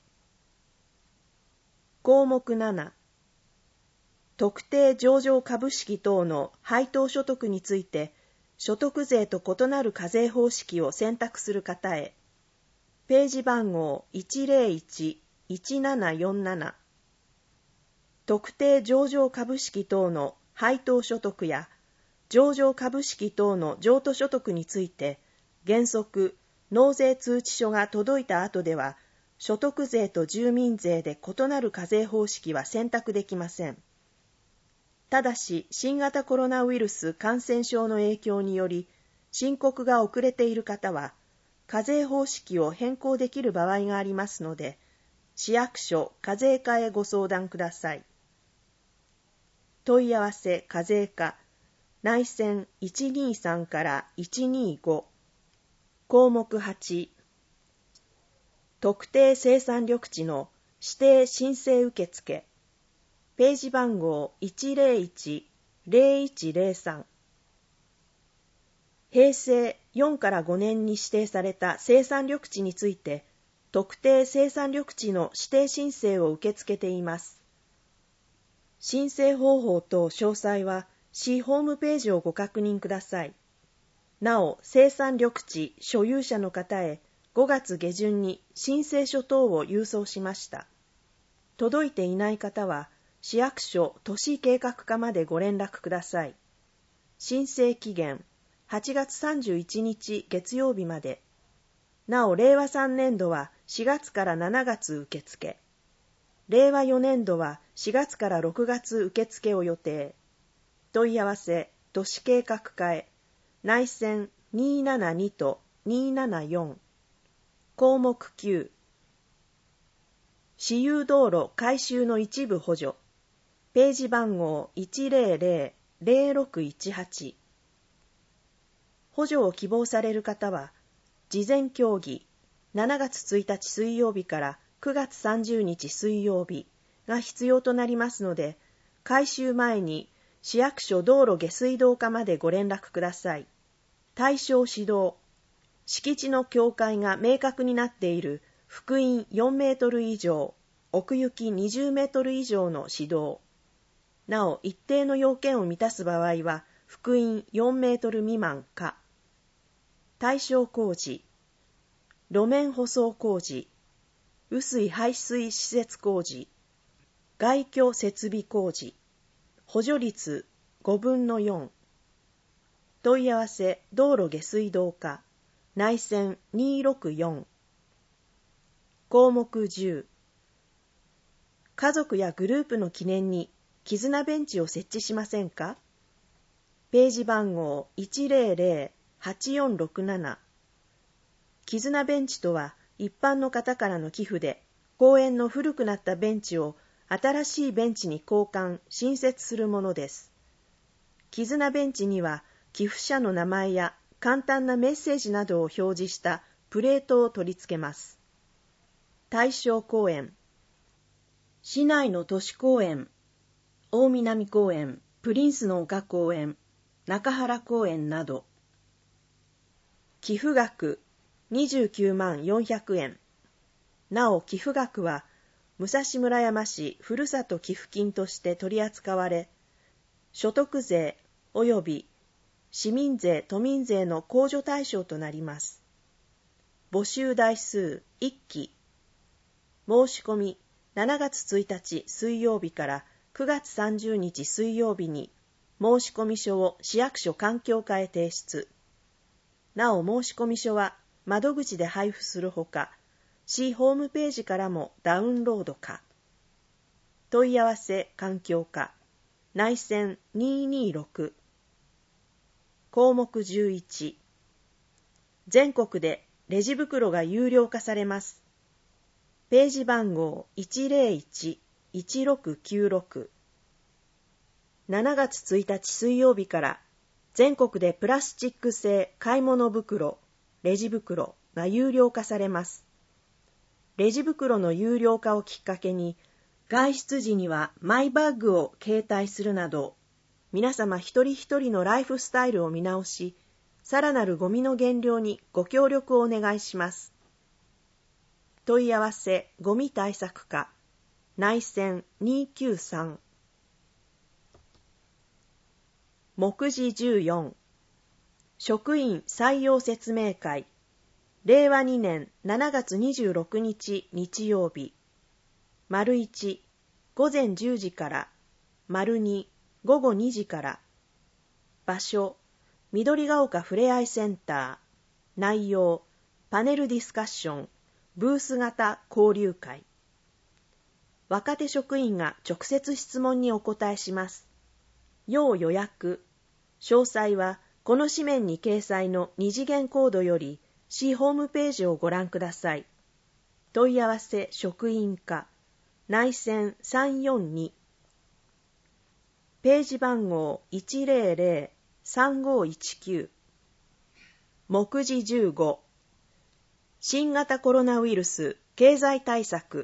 項目なな、特定上場株式等の配当所得について、所得税と異なる課税方式を選択する方へ、ページ番号 いちゼロいち いちななよんなな。特定上場株式等の配当所得や上場株式等の譲渡所得について、原則納税通知書が届いた後では、所得税と住民税で異なる課税方式は選択できません。ただし、新型コロナウイルス感染症の影響により、申告が遅れている方は、課税方式を変更できる場合がありますので、市役所課税課へご相談ください。問い合わせ課税課、内線いちにさんからいちにご。項目はち、特定生産緑地の指定申請受付、ページ番号 いちゼロいち ゼロいちゼロさん。平成よんからごねんに指定された生産緑地について、特定生産緑地の指定申請を受け付けています。申請方法と詳細は市ホームページをご確認ください。なお、生産緑地所有者の方へごがつげじゅんに申請書等を郵送しました。届いていない方は、市役所都市計画課までご連絡ください。申請期限はちがつさんじゅういちにち月曜日まで。なお、れいわさんねんどはしがつからしちがつ受付。れいわよねんどはしがつからろくがつ受付を予定。問い合わせ、都市計画課へ、内線にーななにとにーななよん。項目きゅう、私有道路改修の一部補助、ページ番号 いちゼロゼロ ゼロろくいちはち。補助を希望される方は、事前協議、しちがつついたち水曜日からくがつさんじゅうにち水曜日が必要となりますので、改修前に市役所道路下水道課までご連絡ください。対象指導、敷地の境界が明確になっている幅員よんメートル以上、奥行きにじゅうメートル以上の指導。 なお一定の要件を満たす場合は幅員よんメートル未満か。対象工事、路面舗装工事、雨水排水施設工事、外居設備工事、補助率ごぶんのよん。問い合わせ道路下水道課、内線にひゃくろくじゅうよん。項目じゅう。家族やグループの記念に絆ベンチを設置しませんか？ページ番号いちぜろぜろはちよんろくなな。絆ベンチとは一般の方からの寄付で公園の古くなったベンチを新しいベンチに交換・新設するものです。絆ベンチには寄付者の名前や簡単なメッセージなどを表示したプレートを取り付けます。対象公園、市内の都市公園、大南公園、プリンスの丘公園、中原公園など。寄付額にじゅうきゅうまんよんひゃくえん。なお寄付額は武蔵村山市ふるさと寄付金として取り扱われ、所得税及び市民税・都民税の控除対象となります。募集台数いっき。申し込みしちがつついたち水曜日からくがつさんじゅうにち水曜日に申込書を市役所環境課へ提出。なお申込書は窓口で配布するほか、市ホームページからもダウンロード可。問い合わせ環境課、内線にひゃくにじゅうろく。項目じゅういち。全国でレジ袋が有料化されます。ページ番号いちぜろいち いちろくきゅうろく。しちがつついたち水曜日から全国でプラスチック製買い物袋、レジ袋が有料化されます。レジ袋の有料化をきっかけに、外出時にはマイバッグを携帯するなど、皆様一人一人のライフスタイルを見直し、さらなるゴミの減量にご協力をお願いします。問い合わせゴミ対策課、内線にひゃくきゅうじゅうさん。目次じゅうよん。職員採用説明会、れいわにねんしちがつにじゅうろくにち日曜日。丸いち、午前じゅうじから。丸に、午後にじから。場所、緑が丘ふれあいセンター。内容、パネルディスカッション、ブース型交流会。若手職員が直接質問にお答えします。要予約。詳細はこの紙面に掲載の二次元コードより市ホームページをご覧ください。問い合わせ職員課、内線さんよんに。ページ番号いちぜろぜろ さんごいちきゅう。目次じゅうご。新型コロナウイルス経済対策。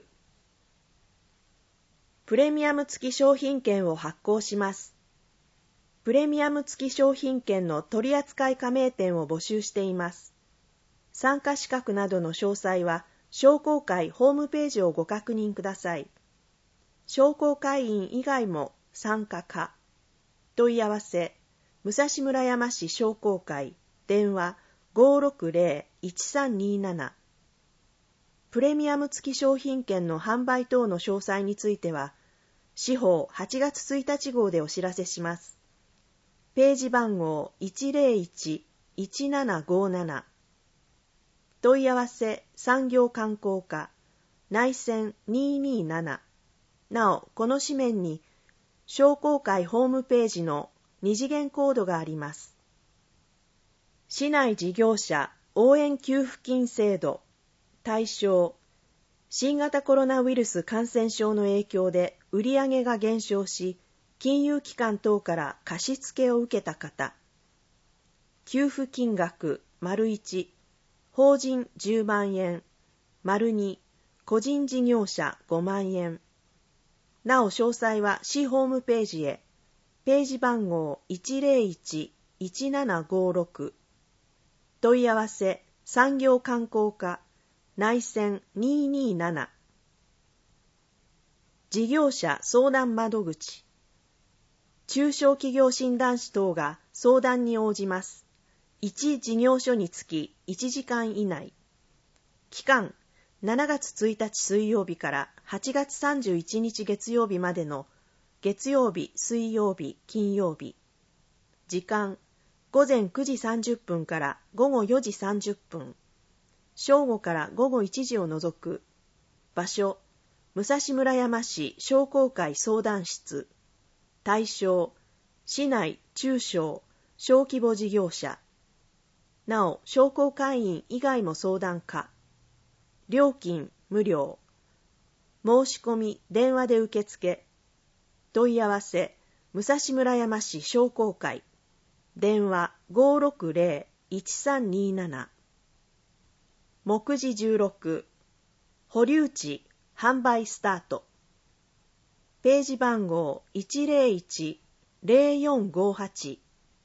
プレミアム付き商品券を発行します。プレミアム付き商品券の取扱い加盟店を募集しています。参加資格などの詳細は商工会ホームページをご確認ください。商工会員以外も参加可。問い合わせ武蔵村山市商工会、電話ごーろくぜろ いちさんにーなな。プレミアム付き商品券の販売等の詳細については市報はちがつついたち号でお知らせします。ページ番号いちぜろいち いちななごなな。問い合わせ産業観光課、内線にひゃくにじゅうなな。なお、この紙面に商工会ホームページの二次元コードがあります。市内事業者応援給付金制度。対象、新型コロナウイルス感染症の影響で売上が減少し、金融機関等から貸付を受けた方。給付金額、丸いち、法人じゅうまんえん、丸に、個人事業者ごまんえん。なお詳細は市ホームページへ。ページ番号いちぜろいち いちななごろく。問い合わせ産業観光課、内線にひゃくにじゅうなな。事業者相談窓口。 中小企業診断士等が相談に応じます。いち事業所につきいちじかん以内。期間、しちがつついたち水曜日からはちがつさんじゅういちにち月曜日までの月曜日、水曜日、金曜日。時間、ごぜんくじさんじゅっぷんからごごよじさんじゅっぷん。正午からごごいちじを除く。場所、武蔵村山市商工会相談室。対象、市内中小小規模事業者。なお、商工会員以外も相談可。料金無料。申し込み電話で受付。問い合わせ、武蔵村山市商工会。電話 ごーろくぜろ いちさんにーなな。目次じゅうろく。保留地販売スタート。ページ番号 いちぜろいち ぜろよんごはち。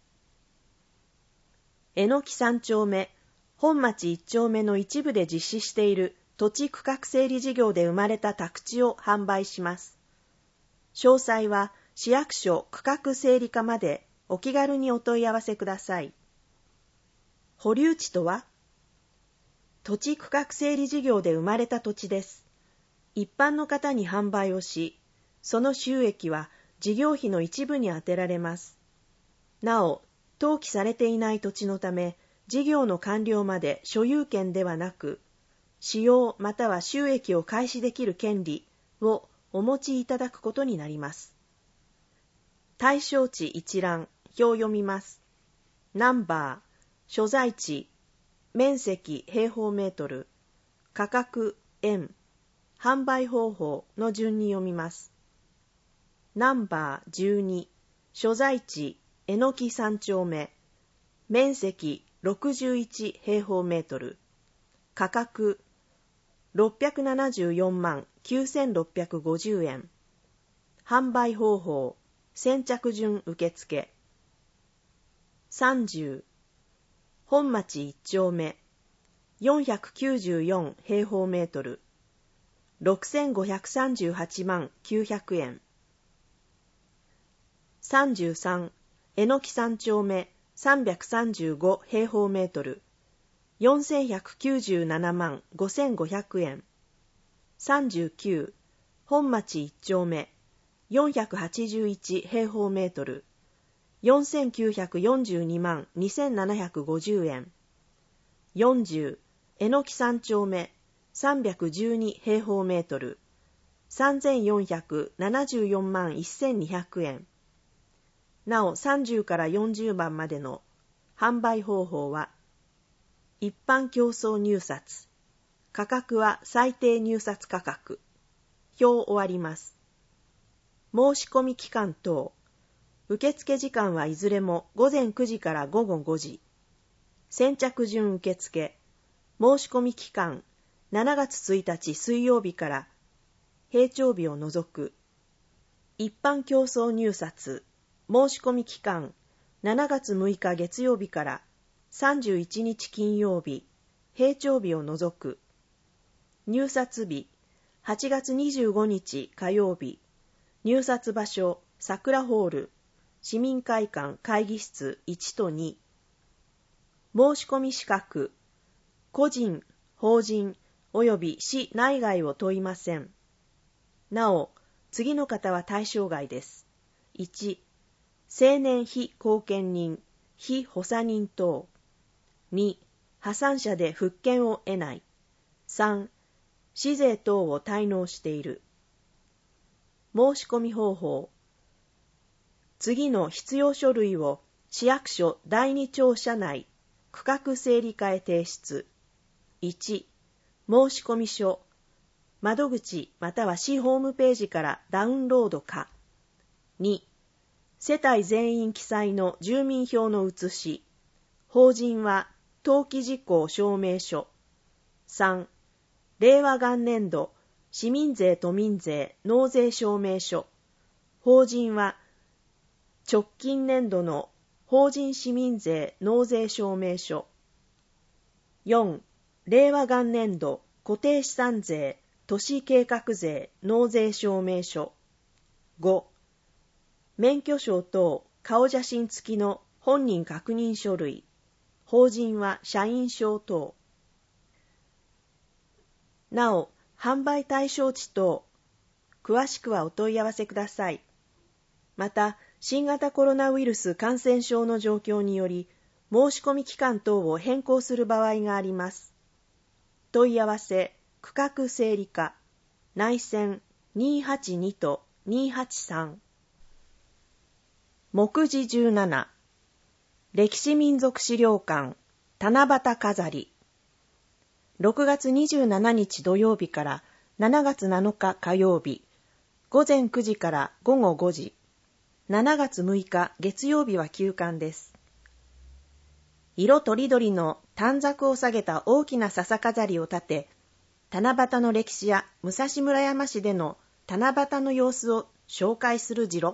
えのきさんちょうめ、本町いっちょうめの一部で実施している土地区画整理事業で生まれた宅地を販売します。詳細は市役所区画整理課までお気軽にお問い合わせください。保留地とは、土地区画整理事業で生まれた土地です。一般の方に販売をし、その収益は事業費の一部に充てられます。なお、登記されていない土地のため、事業の完了まで所有権ではなく、使用または収益を開始できる権利をお持ちいただくことになります。対象地一覧、表を読みます。ナンバー、所在地、面積平方メートル、価格、円、販売方法の順に読みます。ナンバーじゅうに、所在地、えのきさんちょうめ、面積ろくじゅういち平方メートル、価格ろっぴゃくななじゅうよんまんきゅうせんろっぴゃくごじゅうえん、販売方法、先着順受付。さんじゅう、本町いっちょうめ、よんひゃくきゅうじゅうよん平方メートル、ろくせんごひゃくさんじゅうはちまんきゅうひゃくえん。さんじゅうさん、えのきさんちょうめ、さんびゃくさんじゅうご平方メートル、よんせんひゃくきゅうじゅうななまんごせんごひゃくえん。さんじゅうきゅう、本町いっちょうめ、よんひゃくはちじゅういち平方メートル、よんせんきゅうひゃくよんじゅうにまんにせんななひゃくごじゅうえん。よんじゅう、えのきさんちょうめ、さんびゃくじゅうに平方メートル、さんぜんよんひゃくななじゅうよんまんせんにひゃくえん。なおさんじゅうからよんじゅうばんまでの販売方法は、一般競争入札、価格は最低入札価格。表終わります。申し込み期間等、受付時間はいずれもごぜんくじからごごごじ。先着順受付、申し込み期間しちがつついたち水曜日から閉庁日を除く。一般競争入札、申し込み期間しちがつむいか月曜日からさんじゅういちにち金曜日、閉庁日を除く。入札日、はちがつにじゅうごにち火曜日。入札場所、桜ホール、市民会館会議室いちとに。申し込み資格、個人、法人及び市内外を問いません。なお、次の方は対象外です。いち、青年非後見人、非補佐人等。に、破産者で復権を得ない。さん、市税等を滞納している。申し込み方法。次の必要書類を市役所だいに庁舎内区画整理課へ提出。いち、申込書。窓口または市ホームページからダウンロードか。に、世帯全員記載の住民票の写し。法人は登記事項証明書。さん、令和元年度市民税都民税納税証明書。法人は直近年度の法人市民税納税証明書。よん、令和元年度固定資産税都市計画税納税証明書。ご、 免許証等顔写真付きの本人確認書類、法人は社員証等。なお、販売対象地等、詳しくはお問い合わせください。また、新型コロナウイルス感染症の状況により、申し込み期間等を変更する場合があります。問い合わせ、区画整理課、内線にーはちにとにーはちさん。目次じゅうなな、歴史民族資料館、七夕飾り。ろくがつにじゅうしちにち土曜日からしちがつなのか火曜日、午前くじから午後ごじ、しちがつむいか月曜日は休館です。色とりどりの短冊を下げた大きな笹飾りを立て、七夕の歴史や武蔵村山市での七夕の様子を紹介する次郎。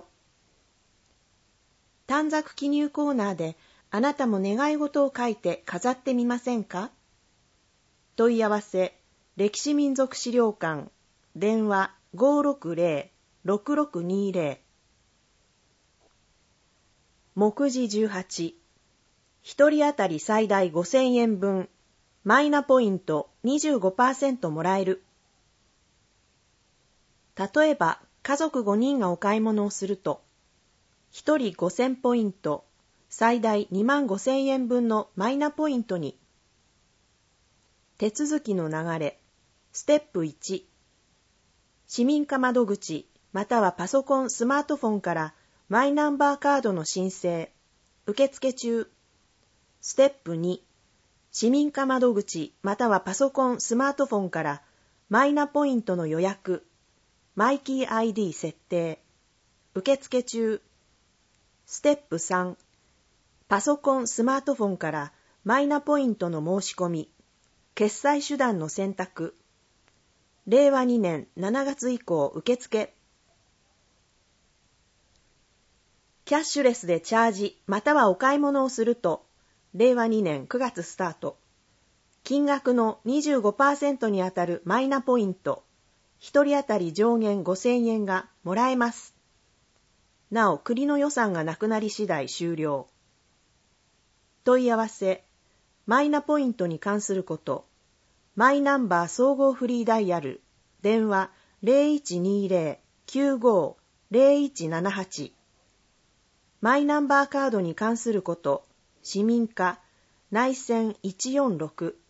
短冊記入コーナーであなたも願い事を書いて飾ってみませんか？問い合わせ、歴史民族資料館、電話 ごーろくぜろ ろくろくにーぜろ。目次じゅうはち、一人当たり最大ごせんえんぶん、マイナポイント にじゅうごパーセント もらえる。例えば、家族ごにんがお買い物をすると、一人ごせんポイント、最大にまんごせんえんぶんのマイナポイントに。手続きの流れ、ステップいち、市民課窓口またはパソコン、スマートフォンからマイナンバーカードの申請、受付中。ステップに、市民課窓口またはパソコン、スマートフォンからマイナポイントの予約、マイキー アイディー 設定、受付中。ステップさん、パソコン、スマートフォンからマイナポイントの申し込み、決済手段の選択。れいわにねんしちがつ以降受付。キャッシュレスでチャージまたはお買い物をすると、れいわにねんくがつスタート。金額の にじゅうごパーセント にあたるマイナポイント、一人当たり上限ごせんえんがもらえます。なお、国の予算がなくなり次第終了。問い合わせ、マイナポイントに関すること、マイナンバー総合フリーダイヤル、電話 ゼロいちにーぜろ きゅうごー ゼロいちななはち。マイナンバーカードに関すること、市民課、内線いちよんろく。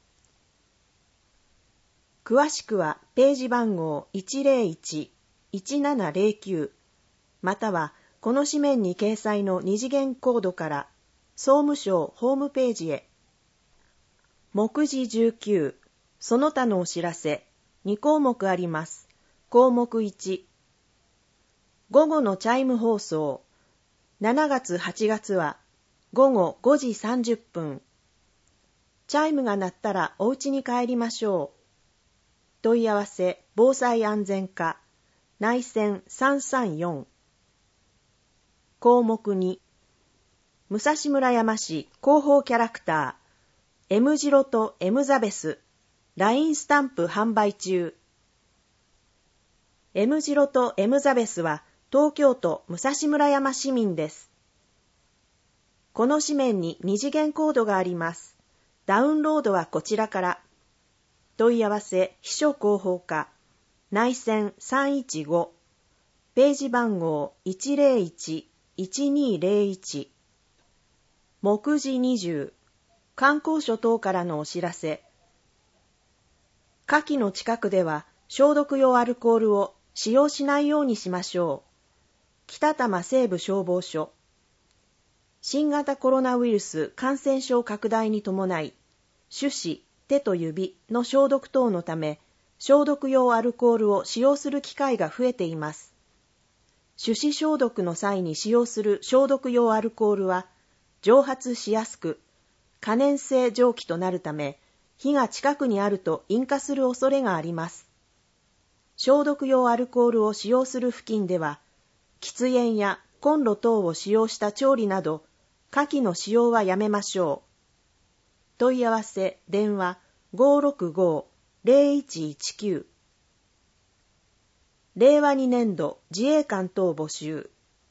詳しくはページ番号 いちぜろいち いちななぜろきゅう、またはこの紙面に掲載の二次元コードから総務省ホームページへ。目次じゅうきゅう、その他のお知らせ、にこうもくあります。項目いち、午後のチャイム放送、しちがつはちがつはごごごじさんじゅっぷん。チャイムが鳴ったらお家に帰りましょう。問い合わせ、防災安全課、内線さんさんよん。項目に、武蔵村山市広報キャラクター、M 字路と M ザベス、ライン スタンプ販売中。M 字路と M ザベスは東京都武蔵村山市民です。この紙面に二次元コードがあります。ダウンロードはこちらから。問い合わせ、秘書広報課、内線さんいちご、ページ番号 いちぜろいち いちにぜろいち。目次にじゅう、観光所等からのお知らせ。火器の近くでは消毒用アルコールを使用しないようにしましょう。北多摩西部消防署。新型コロナウイルス感染症拡大に伴い、手指、手と指の消毒等のため、消毒用アルコールを使用する機会が増えています。手指消毒の際に使用する消毒用アルコールは、蒸発しやすく、可燃性蒸気となるため、火が近くにあると引火する恐れがあります。消毒用アルコールを使用する付近では、喫煙やコンロ等を使用した調理など、火器の使用はやめましょう。問い合わせ、電話 ごーろくご ぜろいちいちきゅう。れいわにねんど自衛官等募集。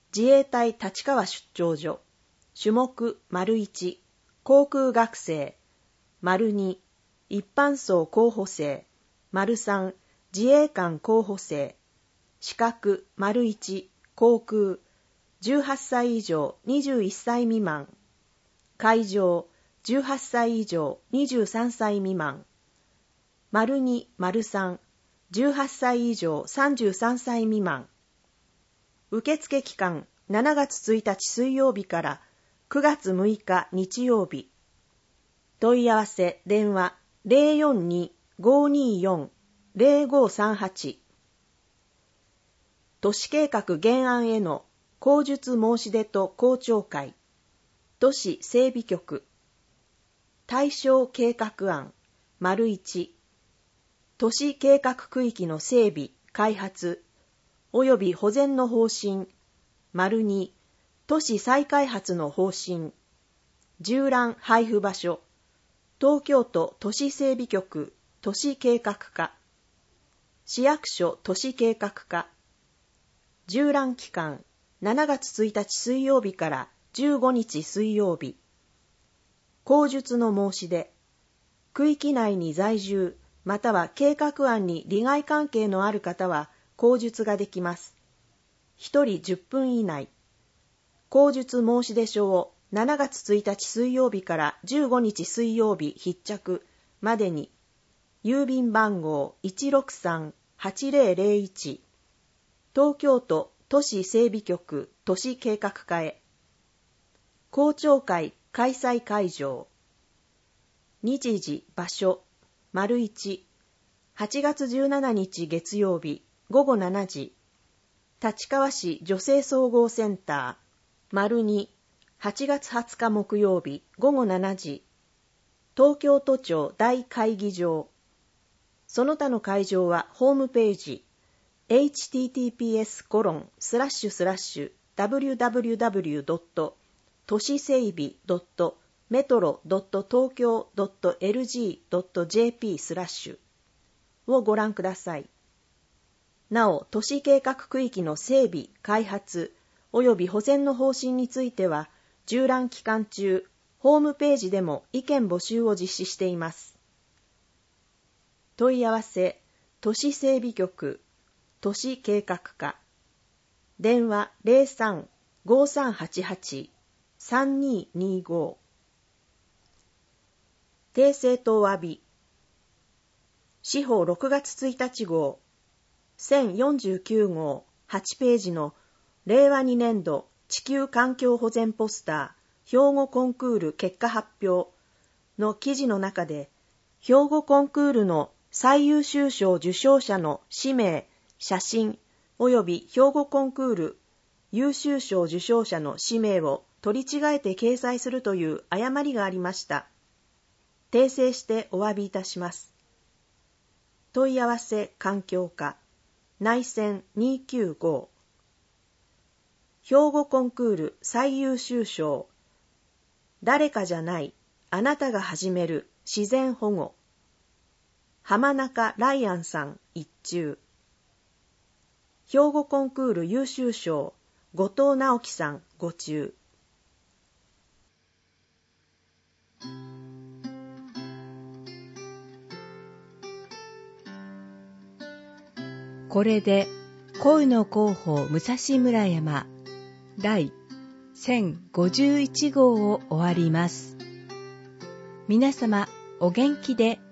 自衛隊立川出張所。種目丸いち、航空学生。丸に、一般層候補生。丸さん、自衛官候補生。資格丸いち、航空。じゅうはっさい以上にじゅういっさい未満。海上じゅうはっさい以上にじゅうさんさい未満。丸に、丸さん、じゅうはっさい以上さんじゅうさんさい未満。受付期間しちがつついたち水曜日からくがつむいか日曜日。問い合わせ電話 ゼロよんに ごーにーよん ゼロごーさんはち。都市計画原案への口述申し出と公聴会。都市整備局。対象計画案丸いち。都市計画区域の整備、開発及び保全の方針丸に。都市再開発の方針。縦覧配布場所。東京都都市整備局都市計画課。市役所都市計画課。縦覧期間しちがつついたち水曜日からじゅうごにち水曜日。口述の申し出。区域内に在住または計画案に利害関係のある方は口述ができます。ひとりじゅっぷん以内。口述申し出書をしちがつついたち水曜日からじゅうごにち水曜日必着までに、郵便番号 いちろくさんはちゼロゼロいち、東京都都市整備局都市計画課へ。公聴会開催会場。日時場所丸いち、はちがつじゅうしちにち月曜日ごごしちじ、立川市女性総合センター。丸に、はちがつはつか木曜日ごごしちじ、東京都庁大会議場。その他の会場はホームページ エイチティーティーピーエスコロンスラッシュスラッシュダブリューダブリューダブリュードット都市整備ドットメトロドット東京ドットエルジードットジェーピースラッシュをご覧ください。なお、都市計画区域の整備、開発及び保全の方針については、縦覧期間中、ホームページでも意見募集を実施しています。問い合わせ、都市整備局、都市計画課。電話 ゼロさん ごーさんはちはち さんにーにーご。訂正とお詫び。司法ろくがつついたち号、せんよんじゅうきゅうごうはちページのれいわにねんど地球環境保全ポスター兵庫コンクール結果発表の記事の中で、兵庫コンクールの最優秀賞受賞者の氏名、写真及び兵庫コンクール優秀賞受賞者の氏名を取り違えて掲載するという誤りがありました。訂正してお詫びいたします。問い合わせ環境課内線にーきゅうご。兵庫コンクール最優秀賞。誰かじゃない、あなたが始める自然保護。浜中ライアンさん一中。兵庫コンクール優秀賞、後藤直樹さんご中。 これで恋の広報武蔵村山第せんごじゅういちごうを終わります。皆様お元気で